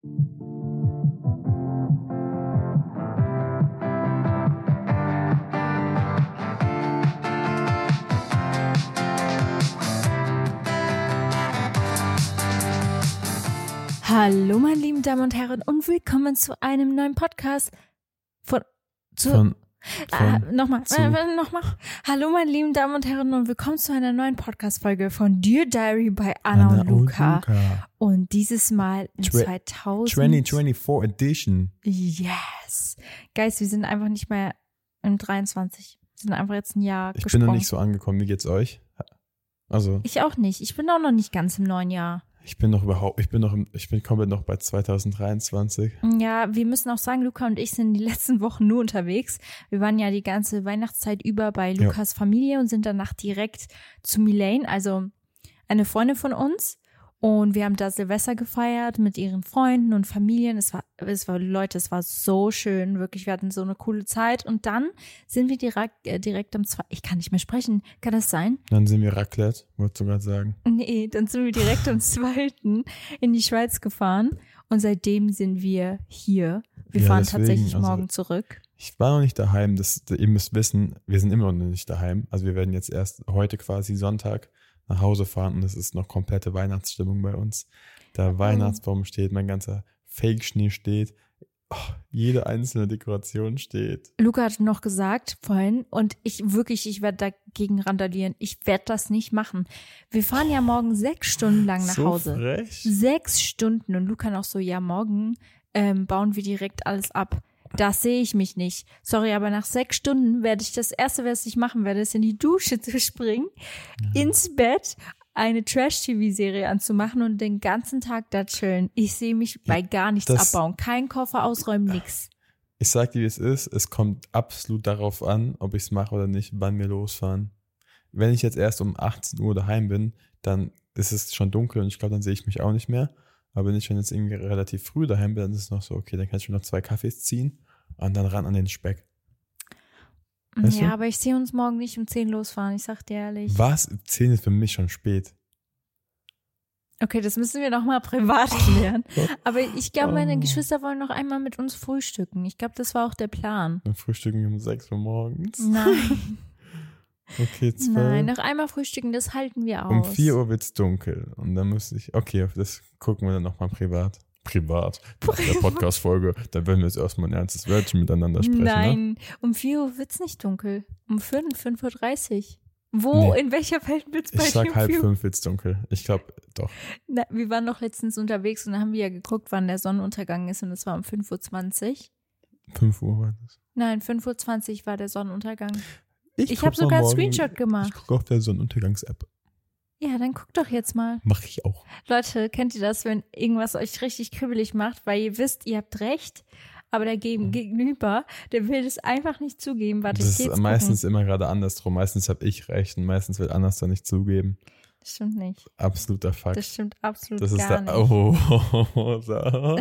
Hallo meine lieben Damen und Herren und willkommen zu einem neuen Podcast nochmal. Hallo meine lieben Damen und Herren und willkommen zu einer neuen Podcast-Folge von Dear Diary bei Anna und Luca. Und dieses Mal in 2024 Edition. Yes. Guys, wir sind einfach nicht mehr im 23. Wir sind einfach jetzt ein Jahr Ich gesprungen. bin noch nicht so angekommen. Wie geht's euch? Also Ich auch nicht. Ich bin auch noch nicht ganz im neuen Jahr. Ich bin komplett noch bei 2023. Ja, wir müssen auch sagen, Luca und ich sind die letzten Wochen nur unterwegs. Wir waren ja die ganze Weihnachtszeit über bei Lukas Familie und sind danach direkt zu Milane, also eine Freundin von uns. Und wir haben da Silvester gefeiert mit ihren Freunden und Familien. Es war Leute, es war so schön, wirklich. Wir hatten so eine coole Zeit. Und dann sind wir direkt am 2. Ich kann nicht mehr sprechen. Kann das sein? Dann sind wir Raclette, wolltest du gerade sagen. Nee, dann sind wir direkt am 2. in die Schweiz gefahren. Und seitdem sind wir hier. Wir fahren tatsächlich morgen zurück. Ich war noch nicht daheim. Ihr müsst wissen, wir sind immer noch nicht daheim. Also wir werden jetzt erst heute quasi Sonntag nach Hause fahren und es ist noch komplette Weihnachtsstimmung bei uns. Der Weihnachtsbaum steht, mein ganzer Fake-Schnee steht, jede einzelne Dekoration steht. Luca hat noch gesagt vorhin und ich werde dagegen randalieren. Ich werde das nicht machen. Wir fahren ja morgen 6 Stunden lang nach Hause. Frech. 6 Stunden und Luca noch so, ja morgen bauen wir direkt alles ab. Das sehe ich mich nicht. Sorry, aber nach 6 Stunden werde ich das Erste, was ich machen werde, ist in die Dusche zu springen, ins Bett, eine Trash-TV-Serie anzumachen und den ganzen Tag da chillen. Ich sehe mich bei gar nichts abbauen. Kein Koffer ausräumen, nix. Ich sag dir, wie es ist. Es kommt absolut darauf an, ob ich es mache oder nicht, wann wir losfahren. Wenn ich jetzt erst um 18 Uhr daheim bin, dann ist es schon dunkel und ich glaube, dann sehe ich mich auch nicht mehr. Aber wenn ich schon jetzt irgendwie relativ früh daheim bin, dann ist es noch so, okay, dann kann ich mir noch 2 Kaffees ziehen und dann ran an den Speck. Weißt du? Aber ich sehe uns morgen nicht um 10 losfahren, ich sag dir ehrlich. Was? 10 ist für mich schon spät. Okay, das müssen wir noch mal privat klären. Aber ich glaube, meine Geschwister wollen noch einmal mit uns frühstücken. Ich glaube, das war auch der Plan. Dann frühstücken wir um 6 Uhr morgens. Nein. Okay, 12. Nein, noch einmal frühstücken, das halten wir aus. Um 4 Uhr wird's dunkel und dann muss ich, okay, das gucken wir dann nochmal privat. Nach der Podcast-Folge, da werden wir jetzt erstmal ein ernstes Wörtchen miteinander sprechen. Nein, ne? um 4 Uhr wird's nicht dunkel. Um 5:30 Uhr. In welcher Welt wird's bei dir? Ich sag 4:30 wird's dunkel. Ich glaube, doch. Na, wir waren doch letztens unterwegs und da haben wir ja geguckt, wann der Sonnenuntergang ist und es war um 5:20 Uhr. 5 Uhr war das. Nein, 5:20 Uhr war der Sonnenuntergang. Ich guck habe sogar einen morgen, Screenshot gemacht. Ich gucke auf der Sonnenuntergangs-App. Ja, dann guck doch jetzt mal. Mach ich auch. Leute, kennt ihr das, wenn irgendwas euch richtig kribbelig macht, weil ihr wisst, ihr habt recht, aber der Gegenüber, der will es einfach nicht zugeben. Warte, Das ich ist meistens immer gerade andersrum. Meistens habe ich recht und meistens will anders da nicht zugeben. Das stimmt nicht. Absoluter Fakt. Das stimmt absolut Das ist gar da. nicht. So.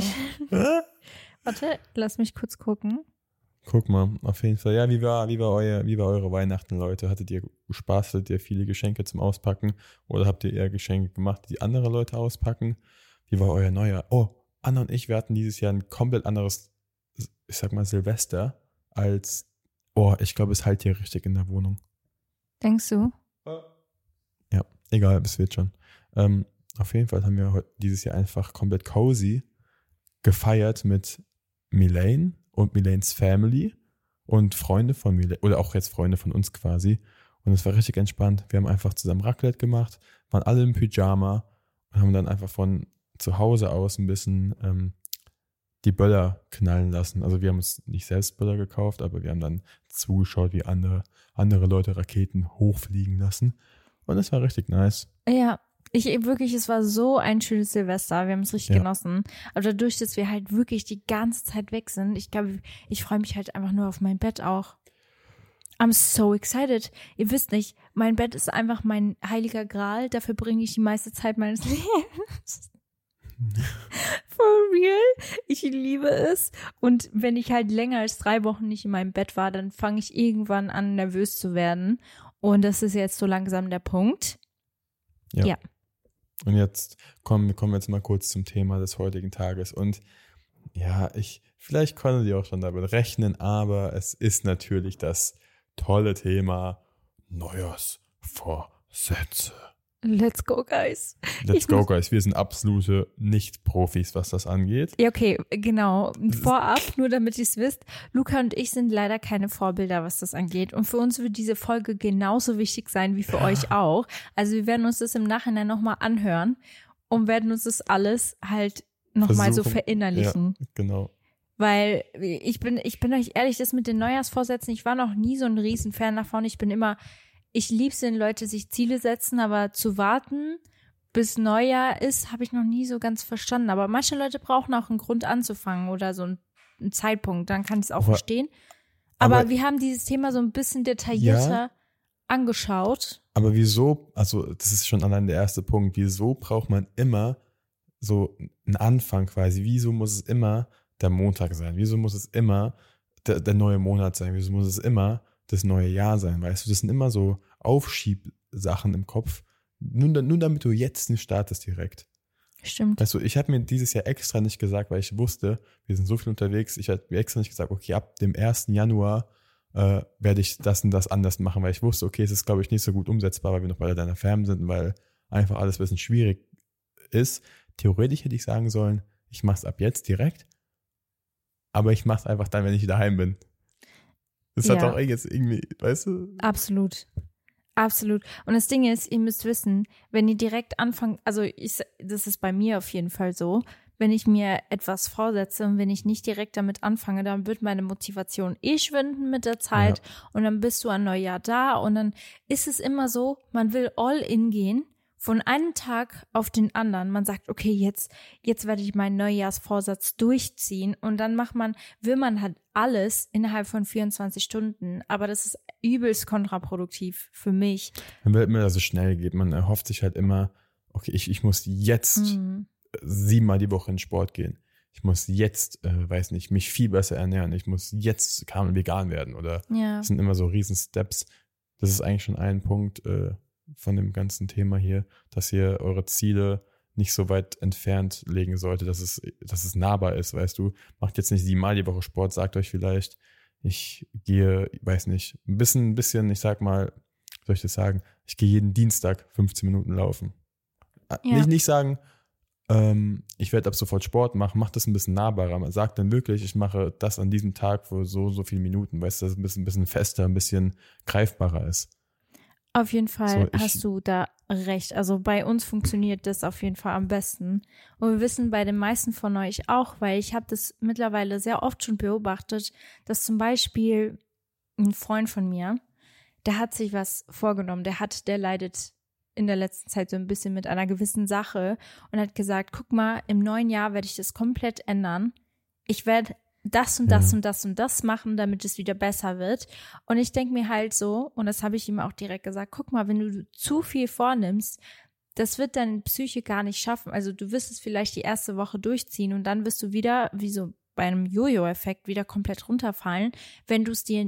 Warte, lass mich kurz gucken. Guck mal, auf jeden Fall. Ja, wie war eure Weihnachten, Leute? Hattet ihr Spaß? Hattet ihr viele Geschenke zum Auspacken? Oder habt ihr eher Geschenke gemacht, die andere Leute auspacken? Wie war euer Neujahr? Oh, Anna und ich, wir hatten dieses Jahr ein komplett anderes, ich sag mal, Silvester als, ich glaube, es halt hier richtig in der Wohnung. Denkst du? Ja, egal, es wird schon. Auf jeden Fall haben wir dieses Jahr einfach komplett cozy gefeiert mit Milane und Milanes Family und Freunde von Milane, oder auch jetzt Freunde von uns quasi. Und es war richtig entspannt. Wir haben einfach zusammen Raclette gemacht, waren alle im Pyjama und haben dann einfach von zu Hause aus ein bisschen die Böller knallen lassen. Also wir haben uns nicht selbst Böller gekauft, aber wir haben dann zugeschaut, wie andere Leute Raketen hochfliegen lassen. Und es war richtig nice. Ja, es war so ein schönes Silvester. Wir haben es richtig genossen. Aber dadurch, dass wir halt wirklich die ganze Zeit weg sind, ich glaube, ich freue mich halt einfach nur auf mein Bett auch. I'm so excited. Ihr wisst nicht, mein Bett ist einfach mein heiliger Gral. Dafür bringe ich die meiste Zeit meines Lebens. For real. Ich liebe es. Und wenn ich halt länger als 3 Wochen nicht in meinem Bett war, dann fange ich irgendwann an, nervös zu werden. Und das ist jetzt so langsam der Punkt. Ja. Und jetzt kommen wir jetzt mal kurz zum Thema des heutigen Tages. Und ja, vielleicht konntet ihr auch schon damit rechnen, aber es ist natürlich das tolle Thema Neujahrsvorsätze. Let's go, guys. Let's go, guys. Wir sind absolute Nicht-Profis, was das angeht. Ja, okay, genau. Vorab, nur damit ihr es wisst, Luca und ich sind leider keine Vorbilder, was das angeht. Und für uns wird diese Folge genauso wichtig sein wie für euch auch. Also wir werden uns das im Nachhinein nochmal anhören und werden uns das alles halt nochmal so verinnerlichen. Ja, genau. Weil ich bin euch ehrlich, das mit den Neujahrsvorsätzen, ich war noch nie so ein Riesenfan davon. Ich liebe es, wenn Leute sich Ziele setzen, aber zu warten, bis Neujahr ist, habe ich noch nie so ganz verstanden. Aber manche Leute brauchen auch einen Grund anzufangen oder so einen Zeitpunkt, dann kann ich es auch verstehen. Aber wir haben dieses Thema so ein bisschen detaillierter angeschaut. Aber wieso, also das ist schon allein der erste Punkt, wieso braucht man immer so einen Anfang quasi? Wieso muss es immer der Montag sein? Wieso muss es immer der neue Monat sein? Wieso muss es immer das neue Jahr sein, weißt du, das sind immer so Aufschiebsachen im Kopf, nur damit du jetzt nicht startest direkt. Stimmt. Weißt du, ich habe mir dieses Jahr extra nicht gesagt, weil ich wusste, wir sind so viel unterwegs, ich habe mir extra nicht gesagt, okay, ab dem 1. Januar werde ich das und das anders machen, weil ich wusste, okay, es ist, glaube ich, nicht so gut umsetzbar, weil wir noch bei deiner Fam sind und weil einfach alles ein bisschen schwierig ist. Theoretisch hätte ich sagen sollen, ich mache es ab jetzt direkt, aber ich mache es einfach dann, wenn ich daheim bin. Das hat auch jetzt irgendwie, weißt du? Absolut. Absolut. Und das Ding ist, ihr müsst wissen, wenn ihr direkt anfangt, also das ist bei mir auf jeden Fall so, wenn ich mir etwas vorsetze und wenn ich nicht direkt damit anfange, dann wird meine Motivation schwinden mit der Zeit und dann bist du an Neujahr da und dann ist es immer so, man will all in gehen. Von einem Tag auf den anderen, man sagt, okay, jetzt werde ich meinen Neujahrsvorsatz durchziehen und dann will man halt alles innerhalb von 24 Stunden, aber das ist übelst kontraproduktiv für mich. Man will immer, dass es schnell geht, man erhofft sich halt immer, okay, ich muss jetzt 7-mal die Woche in Sport gehen. Ich muss jetzt, weiß nicht, mich viel besser ernähren. Ich muss jetzt vegan werden oder das sind immer so riesen Steps. Das ist eigentlich schon ein Punkt, von dem ganzen Thema hier, dass ihr eure Ziele nicht so weit entfernt legen solltet, dass es nahbar ist, weißt du. Macht jetzt nicht 7-mal die Woche Sport, sagt euch vielleicht, ich gehe, weiß nicht, ein bisschen, ich sag mal, wie soll ich das sagen, ich gehe jeden Dienstag 15 Minuten laufen. Nicht sagen, ich werde ab sofort Sport machen, macht das ein bisschen nahbarer. Man sagt dann wirklich, ich mache das an diesem Tag für so viele Minuten, weißt du, dass es ein bisschen fester, ein bisschen greifbarer ist. Auf jeden Fall hast du da recht. Also bei uns funktioniert das auf jeden Fall am besten. Und wir wissen bei den meisten von euch auch, weil ich habe das mittlerweile sehr oft schon beobachtet, dass zum Beispiel ein Freund von mir, der hat sich was vorgenommen, der leidet in der letzten Zeit so ein bisschen mit einer gewissen Sache und hat gesagt, guck mal, im neuen Jahr werde ich das komplett ändern. Ich werde das und das und das und das machen, damit es wieder besser wird. Und ich denke mir halt so, und das habe ich ihm auch direkt gesagt, guck mal, wenn du zu viel vornimmst, das wird deine Psyche gar nicht schaffen. Also du wirst es vielleicht die erste Woche durchziehen und dann wirst du wieder, wie so bei einem Jojo-Effekt, wieder komplett runterfallen, wenn du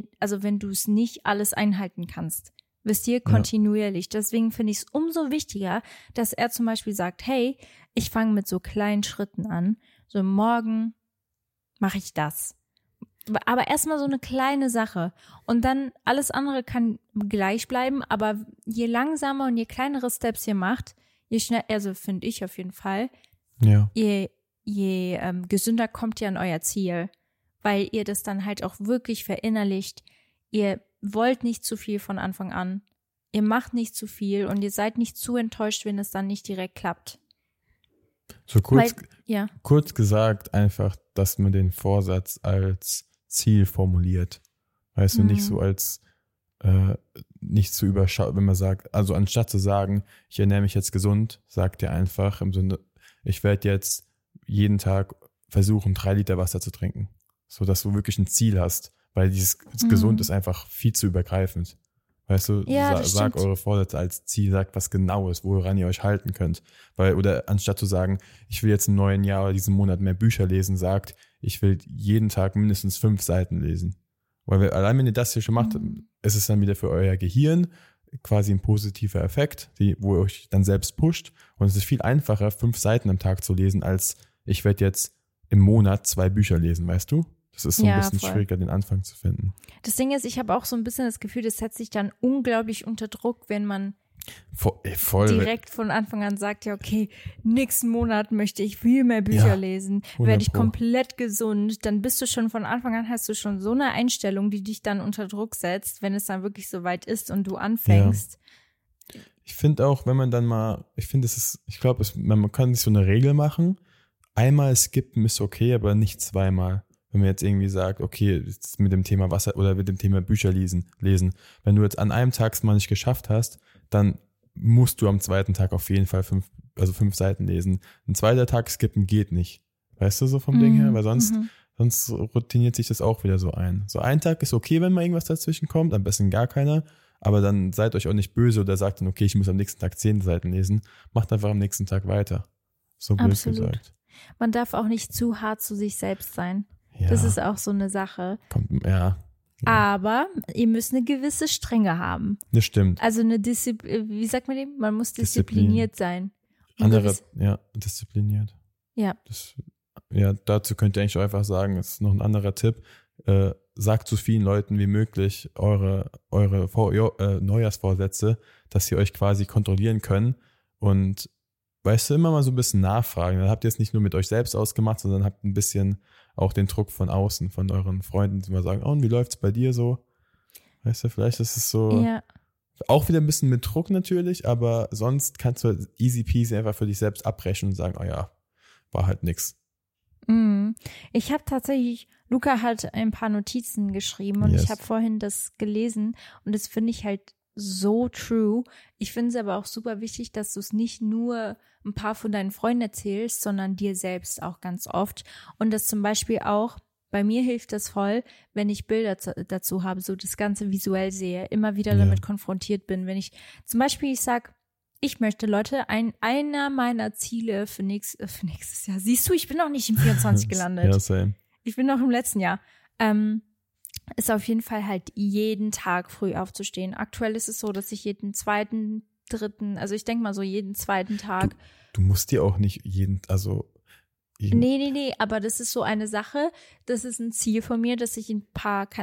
es nicht alles einhalten kannst. Wisst ihr, kontinuierlich. Deswegen finde ich es umso wichtiger, dass er zum Beispiel sagt, hey, ich fange mit so kleinen Schritten an. So morgen mache ich das. Aber erstmal so eine kleine Sache. Und dann alles andere kann gleich bleiben, aber je langsamer und je kleinere Steps ihr macht, je schneller, also finde ich auf jeden Fall, je gesünder kommt ihr an euer Ziel, weil ihr das dann halt auch wirklich verinnerlicht. Ihr wollt nicht zu viel von Anfang an. Ihr macht nicht zu viel und ihr seid nicht zu enttäuscht, wenn es dann nicht direkt klappt. So kurz gesagt, einfach, dass man den Vorsatz als Ziel formuliert. Weißt du, nicht so als nicht zu überschauen, wenn man sagt, also anstatt zu sagen, ich ernähre mich jetzt gesund, sagt ihr einfach im Sinne, ich werde jetzt jeden Tag versuchen, 3 Liter Wasser zu trinken. So dass du wirklich ein Ziel hast, weil dieses gesund ist einfach viel zu übergreifend. Weißt du, sag eure Vorsätze als Ziel, sagt was Genaues, woran ihr euch halten könnt. Oder anstatt zu sagen, ich will jetzt im neuen Jahr oder diesen Monat mehr Bücher lesen, sagt, ich will jeden Tag mindestens 5 Seiten lesen. Weil allein wenn ihr das hier schon macht, ist es dann wieder für euer Gehirn quasi ein positiver Effekt, wo ihr euch dann selbst pusht. Und es ist viel einfacher, 5 Seiten am Tag zu lesen, als ich werde jetzt im Monat 2 Bücher lesen, weißt du? Das ist so ein bisschen schwieriger, den Anfang zu finden. Das Ding ist, ich habe auch so ein bisschen das Gefühl, das setzt sich dann unglaublich unter Druck, wenn man voll direkt von Anfang an sagt, ja okay, nächsten Monat möchte ich viel mehr Bücher lesen, werde ich komplett gesund, dann bist du schon von Anfang an, hast du schon so eine Einstellung, die dich dann unter Druck setzt, wenn es dann wirklich so weit ist und du anfängst. Ja. Ich finde auch, wenn man dann mal, ich glaube, man kann sich so eine Regel machen, einmal skippen ist okay, aber nicht zweimal. Wenn man jetzt irgendwie sagt, okay, jetzt mit dem Thema Wasser oder mit dem Thema Bücher lesen. Wenn du jetzt an einem Tag es mal nicht geschafft hast, dann musst du am zweiten Tag auf jeden Fall 5 Seiten lesen. Ein zweiter Tag skippen geht nicht. Weißt du, so vom Ding her? Weil sonst routiniert sich das auch wieder so ein. So ein Tag ist okay, wenn mal irgendwas dazwischen kommt, am besten gar keiner. Aber dann seid euch auch nicht böse oder sagt dann, okay, ich muss am nächsten Tag 10 Seiten lesen. Macht einfach am nächsten Tag weiter. So blöd gesagt. Man darf auch nicht zu hart zu sich selbst sein. Ja. Das ist auch so eine Sache. Ja. Aber ihr müsst eine gewisse Strenge haben. Das stimmt. Also wie sagt man dem? Man muss diszipliniert sein. Diszipliniert. Ja. Dazu könnt ihr eigentlich auch einfach sagen, das ist noch ein anderer Tipp, sagt so vielen Leuten wie möglich eure Neujahrsvorsätze, dass sie euch quasi kontrollieren können und weißt du, immer mal so ein bisschen nachfragen. Dann habt ihr es nicht nur mit euch selbst ausgemacht, sondern habt ein bisschen auch den Druck von außen, von euren Freunden, die mal sagen, oh, und wie läuft's bei dir so? Weißt du, vielleicht ist es so, auch wieder ein bisschen mit Druck natürlich, aber sonst kannst du easy peasy einfach für dich selbst abbrechen und sagen, oh ja, war halt nix. Ich habe tatsächlich, Luca hat ein paar Notizen geschrieben und ich habe vorhin das gelesen und das finde ich halt so true. Ich finde es aber auch super wichtig, dass du es nicht nur ein paar von deinen Freunden erzählst, sondern dir selbst auch ganz oft. Und das zum Beispiel auch, bei mir hilft das voll, wenn ich Bilder dazu habe, so das Ganze visuell sehe, immer wieder damit konfrontiert bin. Wenn ich zum Beispiel, ich sag, ich möchte, Leute, einer meiner Ziele für nächstes Jahr, siehst du, ich bin noch nicht im 24 gelandet. Ja, same. Ich bin noch im letzten Jahr. Ist auf jeden Fall halt jeden Tag früh aufzustehen. Aktuell ist es so, dass ich jeden zweiten, dritten, also ich denke mal so jeden zweiten Tag. Du musst dir auch nicht Nee, aber das ist so eine Sache, das ist ein Ziel von mir, dass ich in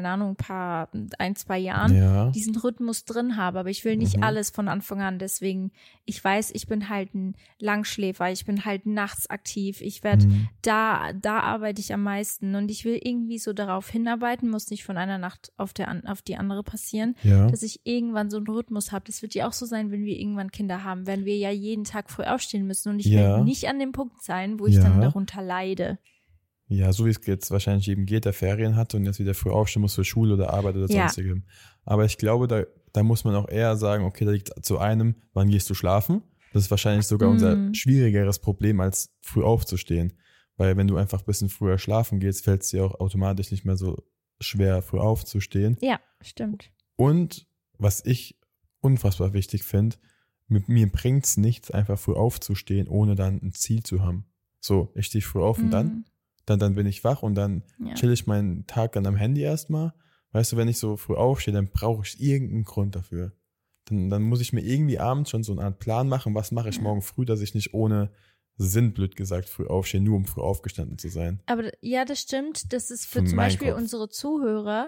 ein, 2 Jahren diesen Rhythmus drin habe, aber ich will nicht alles von Anfang an, deswegen, ich weiß, ich bin halt ein Langschläfer, ich bin halt nachts aktiv, ich werde, da arbeite ich am meisten und ich will irgendwie so darauf hinarbeiten, muss nicht von einer Nacht auf die andere passieren, dass ich irgendwann so einen Rhythmus habe. Das wird ja auch so sein, wenn wir irgendwann Kinder haben, werden wir ja jeden Tag früh aufstehen müssen und ich will nicht an dem Punkt sein, wo ich dann darunter leide. Ja, so wie es jetzt wahrscheinlich eben geht, der Ferien hatte und jetzt wieder früh aufstehen muss für Schule oder Arbeit oder sonstigem. Aber ich glaube, da muss man auch eher sagen, okay, da liegt zu einem, wann gehst du schlafen? Das ist wahrscheinlich sogar unser schwierigeres Problem, als früh aufzustehen. Weil wenn du einfach ein bisschen früher schlafen gehst, fällt es dir auch automatisch nicht mehr so schwer, früh aufzustehen. Ja, stimmt. Und was ich unfassbar wichtig finde, mit mir bringt es nichts, einfach früh aufzustehen, ohne dann ein Ziel zu haben. So, ich stehe früh auf und dann bin ich wach und dann chill ich meinen Tag dann am Handy erstmal. Weißt du, wenn ich so früh aufstehe, dann brauche ich irgendeinen Grund dafür. Dann muss ich mir irgendwie abends schon so eine Art Plan machen, was mache ich morgen früh, dass ich nicht ohne Sinn, blöd gesagt, früh aufstehe, nur um früh aufgestanden zu sein. Aber ja, das stimmt. Das ist für zum Beispiel unsere Zuhörer,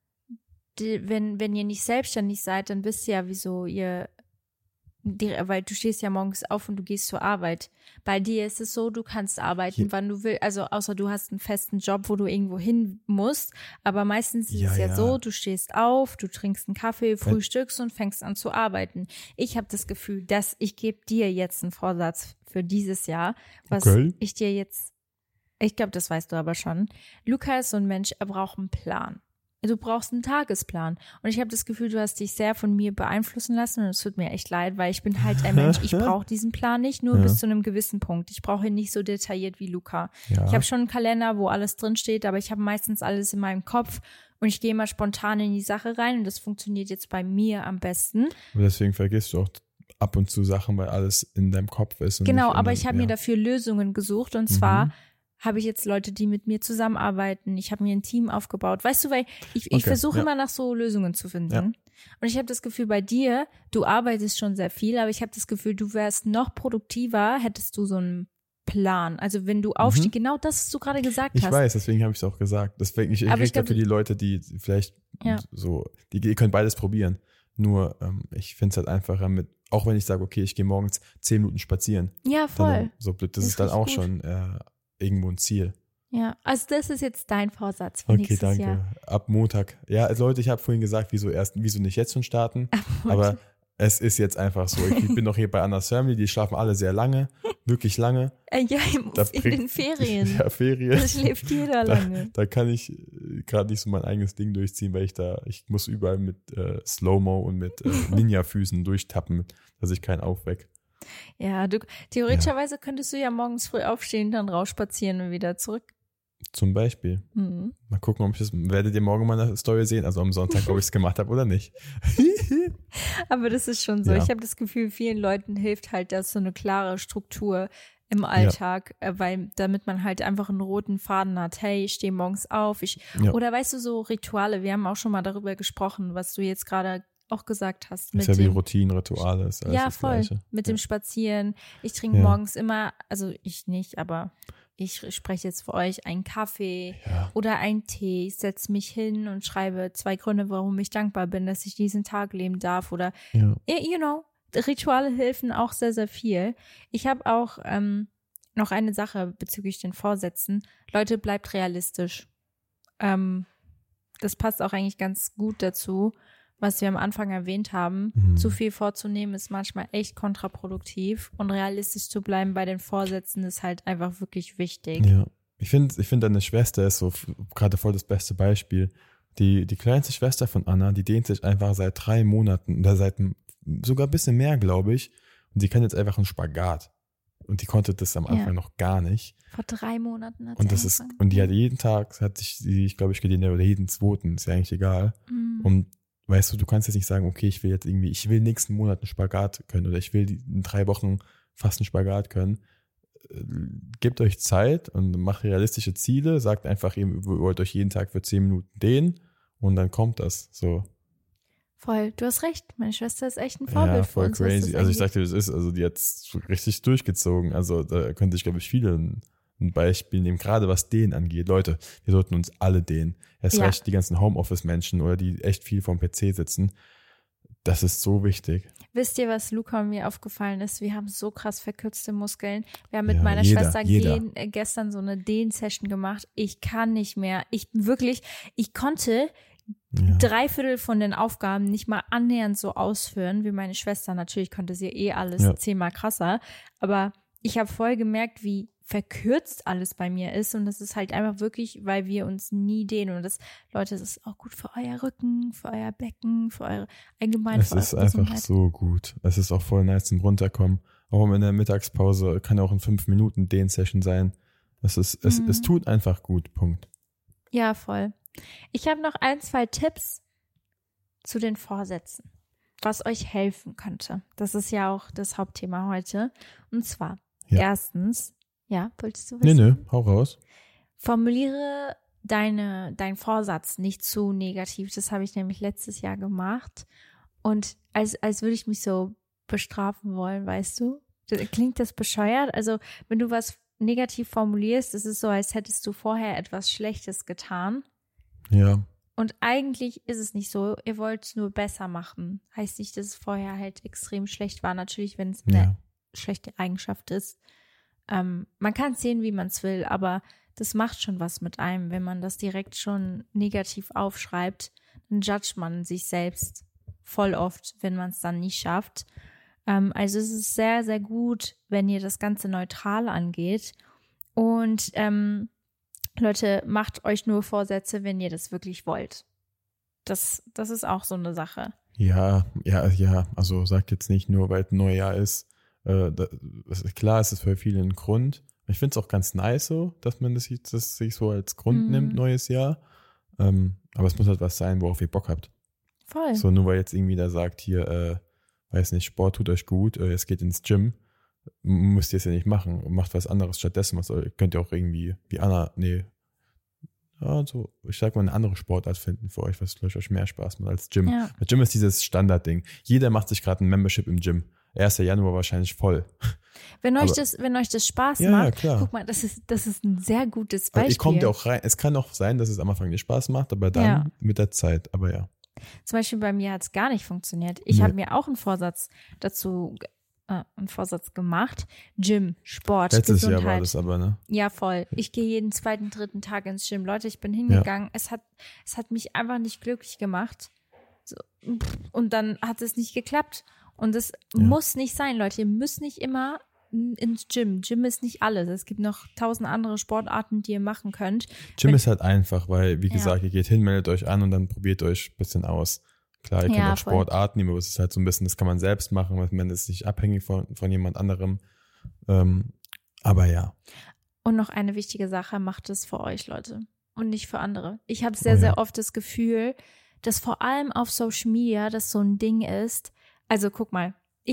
wenn ihr nicht selbstständig seid, dann wisst ihr ja, wieso weil du stehst ja morgens auf und du gehst zur Arbeit. Bei dir ist es so, du kannst arbeiten, wann du willst, also außer du hast einen festen Job, wo du irgendwo hin musst, aber meistens ist es ja so, du stehst auf, du trinkst einen Kaffee, frühstückst und fängst an zu arbeiten. Ich habe das Gefühl, dass ich gebe dir jetzt einen Vorsatz für dieses Jahr, was ich dir jetzt, ich glaube, das weißt du aber schon. Luca ist so ein Mensch, er braucht einen Plan. Du brauchst einen Tagesplan. Und ich habe das Gefühl, du hast dich sehr von mir beeinflussen lassen und es tut mir echt leid, weil ich bin halt ein Mensch, ich brauche diesen Plan nicht, nur bis zu einem gewissen Punkt. Ich brauche ihn nicht so detailliert wie Luca. Ja. Ich habe schon einen Kalender, wo alles drinsteht, aber ich habe meistens alles in meinem Kopf und ich gehe immer spontan in die Sache rein und das funktioniert jetzt bei mir am besten. Und deswegen vergisst du auch ab und zu Sachen, weil alles in deinem Kopf ist. Und genau, aber ich habe mir dafür Lösungen gesucht und zwar habe ich jetzt Leute, die mit mir zusammenarbeiten? Ich habe mir ein Team aufgebaut. Weißt du, weil ich versuche immer nach so Lösungen zu finden. Ja. Und ich habe das Gefühl, bei dir, du arbeitest schon sehr viel, aber ich habe das Gefühl, du wärst noch produktiver, hättest du so einen Plan. Also wenn du aufstehst, genau das, was du gerade gesagt hast. Ich weiß, deswegen habe ich es auch gesagt. Deswegen, ich rede ja für die Leute, die vielleicht so, ihr könnt beides probieren. Nur ich finde es halt einfacher mit, auch wenn ich sage, okay, ich gehe morgens 10 Minuten spazieren. Ja, voll. Dann, so blöd, das ist dann auch gut. Schon irgendwo ein Ziel. Ja, also das ist jetzt dein Vorsatz für nächstes Jahr. Okay, danke. Ab Montag. Ja, also Leute, ich habe vorhin gesagt, wieso nicht jetzt schon starten? Aber es ist jetzt einfach so. Ich bin noch hier bei Anna's Family, die schlafen alle sehr lange, wirklich lange. Ja, in den Ferien. Ja, Ferien. Da schläft jeder lange. Da kann ich gerade nicht so mein eigenes Ding durchziehen, weil ich muss überall mit Slow-Mo und mit Ninja-Füßen durchtappen, dass ich keinen aufweck. Ja, theoretischerweise könntest du ja morgens früh aufstehen, dann rausspazieren und wieder zurück. Zum Beispiel. Mal gucken, ob werdet ihr morgen mal eine Story sehen, also am Sonntag, ob ich es gemacht habe oder nicht. Aber das ist schon so. Ja. Ich habe das Gefühl, vielen Leuten hilft halt das so eine klare Struktur im Alltag, weil damit man halt einfach einen roten Faden hat. Hey, ich stehe morgens auf. Oder weißt du, so Rituale, wir haben auch schon mal darüber gesprochen, was du jetzt gerade auch gesagt hast. Ist ja wie Routinen, Rituale. Ist alles das voll. Gleiche. Mit dem Spazieren. Ich trinke morgens immer, also ich nicht, aber ich spreche jetzt für euch, einen Kaffee oder einen Tee. Ich setze mich hin und schreibe 2 Gründe, warum ich dankbar bin, dass ich diesen Tag leben darf. Oder, Rituale helfen auch sehr, sehr viel. Ich habe auch noch eine Sache bezüglich den Vorsätzen. Leute, bleibt realistisch. Das passt auch eigentlich ganz gut dazu, was wir am Anfang erwähnt haben. Zu viel vorzunehmen ist manchmal echt kontraproduktiv und realistisch zu bleiben bei den Vorsätzen ist halt einfach wirklich wichtig. Ja, ich finde deine Schwester ist so gerade voll das beste Beispiel. Die kleinste Schwester von Anna, die dehnt sich einfach seit 3 Monaten oder seit sogar ein bisschen mehr, glaube ich. Und sie kann jetzt einfach einen Spagat. Und die konnte das am Anfang noch gar nicht. Vor 3 Monaten hat sie und die hat jeden Tag, ich glaube, gedehnt, oder jeden 2., ist ja eigentlich egal. Und weißt du, du kannst jetzt nicht sagen, okay, ich will nächsten Monat einen Spagat können oder ich will in 3 Wochen fast einen Spagat können. Gebt euch Zeit und macht realistische Ziele, sagt einfach, ihr wollt euch jeden Tag für 10 Minuten dehnen und dann kommt das so. Voll, du hast recht, meine Schwester ist echt ein Vorbild für uns. Ja, voll crazy. Also ich sagte, das ist, also die hat es richtig durchgezogen. Also da könnte ich, glaube ich, viele ein Beispiel nehmen, gerade was Dehnen angeht. Leute, wir sollten uns alle dehnen. Erst recht die ganzen Homeoffice-Menschen oder die echt viel vorm PC sitzen. Das ist so wichtig. Wisst ihr, was Luca und mir aufgefallen ist? Wir haben so krass verkürzte Muskeln. Wir haben mit meiner Schwester gestern so eine Dehn-Session gemacht. Ich kann nicht mehr. Ich konnte 3/4 von den Aufgaben nicht mal annähernd so ausführen wie meine Schwester. Natürlich konnte sie alles 10-mal krasser. Aber ich habe voll gemerkt, wie verkürzt alles bei mir ist und das ist halt einfach wirklich, weil wir uns nie dehnen und Leute, das ist auch gut für euer Rücken, für euer Becken, für eure allgemein. Es ist einfach so gut. Es ist auch voll nice zum Runterkommen. Auch in der Mittagspause kann auch in 5 Minuten Dehn-Session sein. Es tut einfach gut, Punkt. Ja, voll. Ich habe noch 1, 2 Tipps zu den Vorsätzen, was euch helfen könnte. Das ist ja auch das Hauptthema heute. Und zwar, erstens, wolltest du wissen? Nee, hau raus. Formuliere deinen Vorsatz nicht zu negativ. Das habe ich nämlich letztes Jahr gemacht. Und als würde ich mich so bestrafen wollen, weißt du? Klingt das bescheuert? Also, wenn du was negativ formulierst, ist es so, als hättest du vorher etwas Schlechtes getan. Ja. Und eigentlich ist es nicht so. Ihr wollt es nur besser machen. Heißt nicht, dass es vorher halt extrem schlecht war. Natürlich, wenn es eine schlechte Eigenschaft ist. Man kann es sehen, wie man es will, aber das macht schon was mit einem. Wenn man das direkt schon negativ aufschreibt, dann judgt man sich selbst voll oft, wenn man es dann nicht schafft. Also es ist sehr, sehr gut, wenn ihr das Ganze neutral angeht. Und Leute, macht euch nur Vorsätze, wenn ihr das wirklich wollt. Das ist auch so eine Sache. Ja, also sagt jetzt nicht nur, weil es ein Neujahr ist. Klar, es ist für viele ein Grund. Ich finde es auch ganz nice so, dass man das sich so als Grund nimmt, neues Jahr. Aber es muss halt was sein, worauf ihr Bock habt. Voll. So, nur weil jetzt irgendwie da sagt, hier, weiß nicht, Sport tut euch gut, es geht ins Gym. müsst ihr es ja nicht machen. Macht was anderes stattdessen. Könnt ihr auch irgendwie wie Anna, also ich sag mal eine andere Sportart finden für euch, was vielleicht euch mehr Spaß macht als Gym. Ja. Weil Gym ist dieses Standardding. Jeder macht sich gerade ein Membership im Gym. 1. Januar wahrscheinlich voll. Wenn euch das Spaß macht, klar. guck mal, das ist ein sehr gutes Aber Beispiel. ihr kommt ja auch rein. Es kann auch sein, dass es am Anfang nicht Spaß macht, aber dann mit der Zeit. Aber ja. Zum Beispiel bei mir hat es gar nicht funktioniert. Ich habe mir auch einen Vorsatz gemacht. Gym, Sport, Letztes Gesundheit. Jahr war das aber, ne? Ja, voll. Ich gehe jeden 2., 3. Tag ins Gym. Leute, ich bin hingegangen. Es hat mich einfach nicht glücklich gemacht. So. Und dann hat es nicht geklappt. Und es muss nicht sein, Leute. Ihr müsst nicht immer ins Gym. Gym ist nicht alles. Es gibt noch 1000 andere Sportarten, die ihr machen könnt. Gym ist halt einfach, weil, wie gesagt, ihr geht hin, meldet euch an und dann probiert euch ein bisschen aus. Klar, ihr könnt auch voll. Sportarten nehmen, aber es ist halt so ein bisschen, das kann man selbst machen, weil man ist nicht abhängig von jemand anderem. Aber ja. Und noch eine wichtige Sache, macht es für euch, Leute. Und nicht für andere. Ich habe sehr oft das Gefühl, dass vor allem auf Social Media das so ein Ding ist. Also guck mal,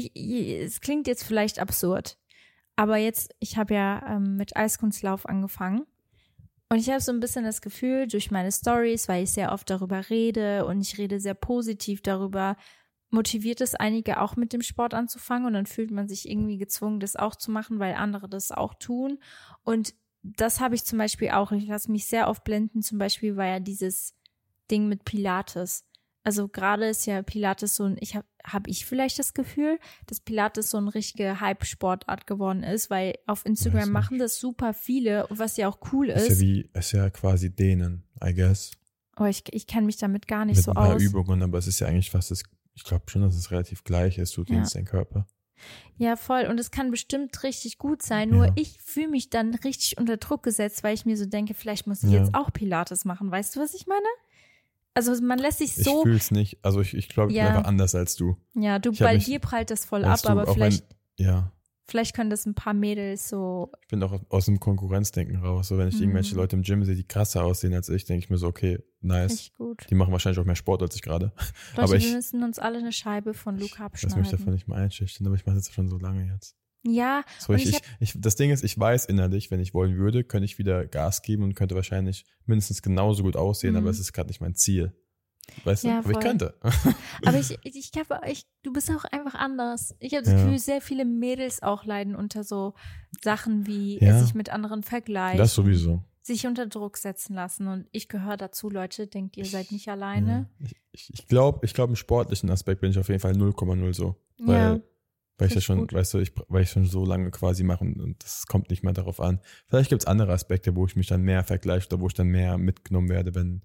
es klingt jetzt vielleicht absurd, aber ich habe ja mit Eiskunstlauf angefangen und ich habe so ein bisschen das Gefühl, durch meine Stories, weil ich sehr oft darüber rede und ich rede sehr positiv darüber, motiviert es einige auch mit dem Sport anzufangen und dann fühlt man sich irgendwie gezwungen, das auch zu machen, weil andere das auch tun. Und das habe ich zum Beispiel auch. Ich lasse mich sehr oft blenden. Zum Beispiel war ja dieses Ding mit Pilates. Also gerade ist ja Pilates so ein, habe ich vielleicht das Gefühl, dass Pilates so eine richtige Hype-Sportart geworden ist, weil auf Instagram machen das super viele, was ja auch cool ist. Ist ja quasi dehnen, I guess. Aber ich kenne mich damit gar nicht mit so ein paar aus. Übungen, aber es ist ja eigentlich fast ich glaube schon, dass es relativ gleich ist, du dehnst deinen Körper. Ja, voll. Und es kann bestimmt richtig gut sein, nur ich fühle mich dann richtig unter Druck gesetzt, weil ich mir so denke, vielleicht muss ich jetzt auch Pilates machen. Weißt du, was ich meine? Also man lässt sich so. Ich fühle es nicht. Also ich glaube, ich bin einfach anders als du. Ja, bei dir prallt das voll ab, aber vielleicht können das ein paar Mädels so. Ich bin auch aus dem Konkurrenzdenken raus. So, wenn ich irgendwelche Leute im Gym sehe, die krasser aussehen als ich, denke ich mir so, okay, nice. Richtig gut. Die machen wahrscheinlich auch mehr Sport als ich gerade. Leute, aber wir müssen uns alle eine Scheibe von Luca abschneiden. Lass mich davon nicht mal einschüchtern, aber ich mache das schon so lange jetzt. Ja. So, das Ding ist, ich weiß innerlich, wenn ich wollen würde, könnte ich wieder Gas geben und könnte wahrscheinlich mindestens genauso gut aussehen, aber es ist gerade nicht mein Ziel. Weißt du? Aber ich könnte. Aber ich glaube, du bist auch einfach anders. Ich habe das Gefühl, sehr viele Mädels auch leiden unter so Sachen wie sich mit anderen vergleichen. Das sowieso. Sich unter Druck setzen lassen. Und ich gehöre dazu, Leute. Denkt, ihr seid nicht alleine. Ja. Ich glaube, im sportlichen Aspekt bin ich auf jeden Fall 0,0 so. Weil ich ja schon, weißt du, weil ich schon so lange quasi mache und das kommt nicht mehr darauf an. Vielleicht gibt es andere Aspekte, wo ich mich dann mehr vergleiche oder wo ich dann mehr mitgenommen werde, wenn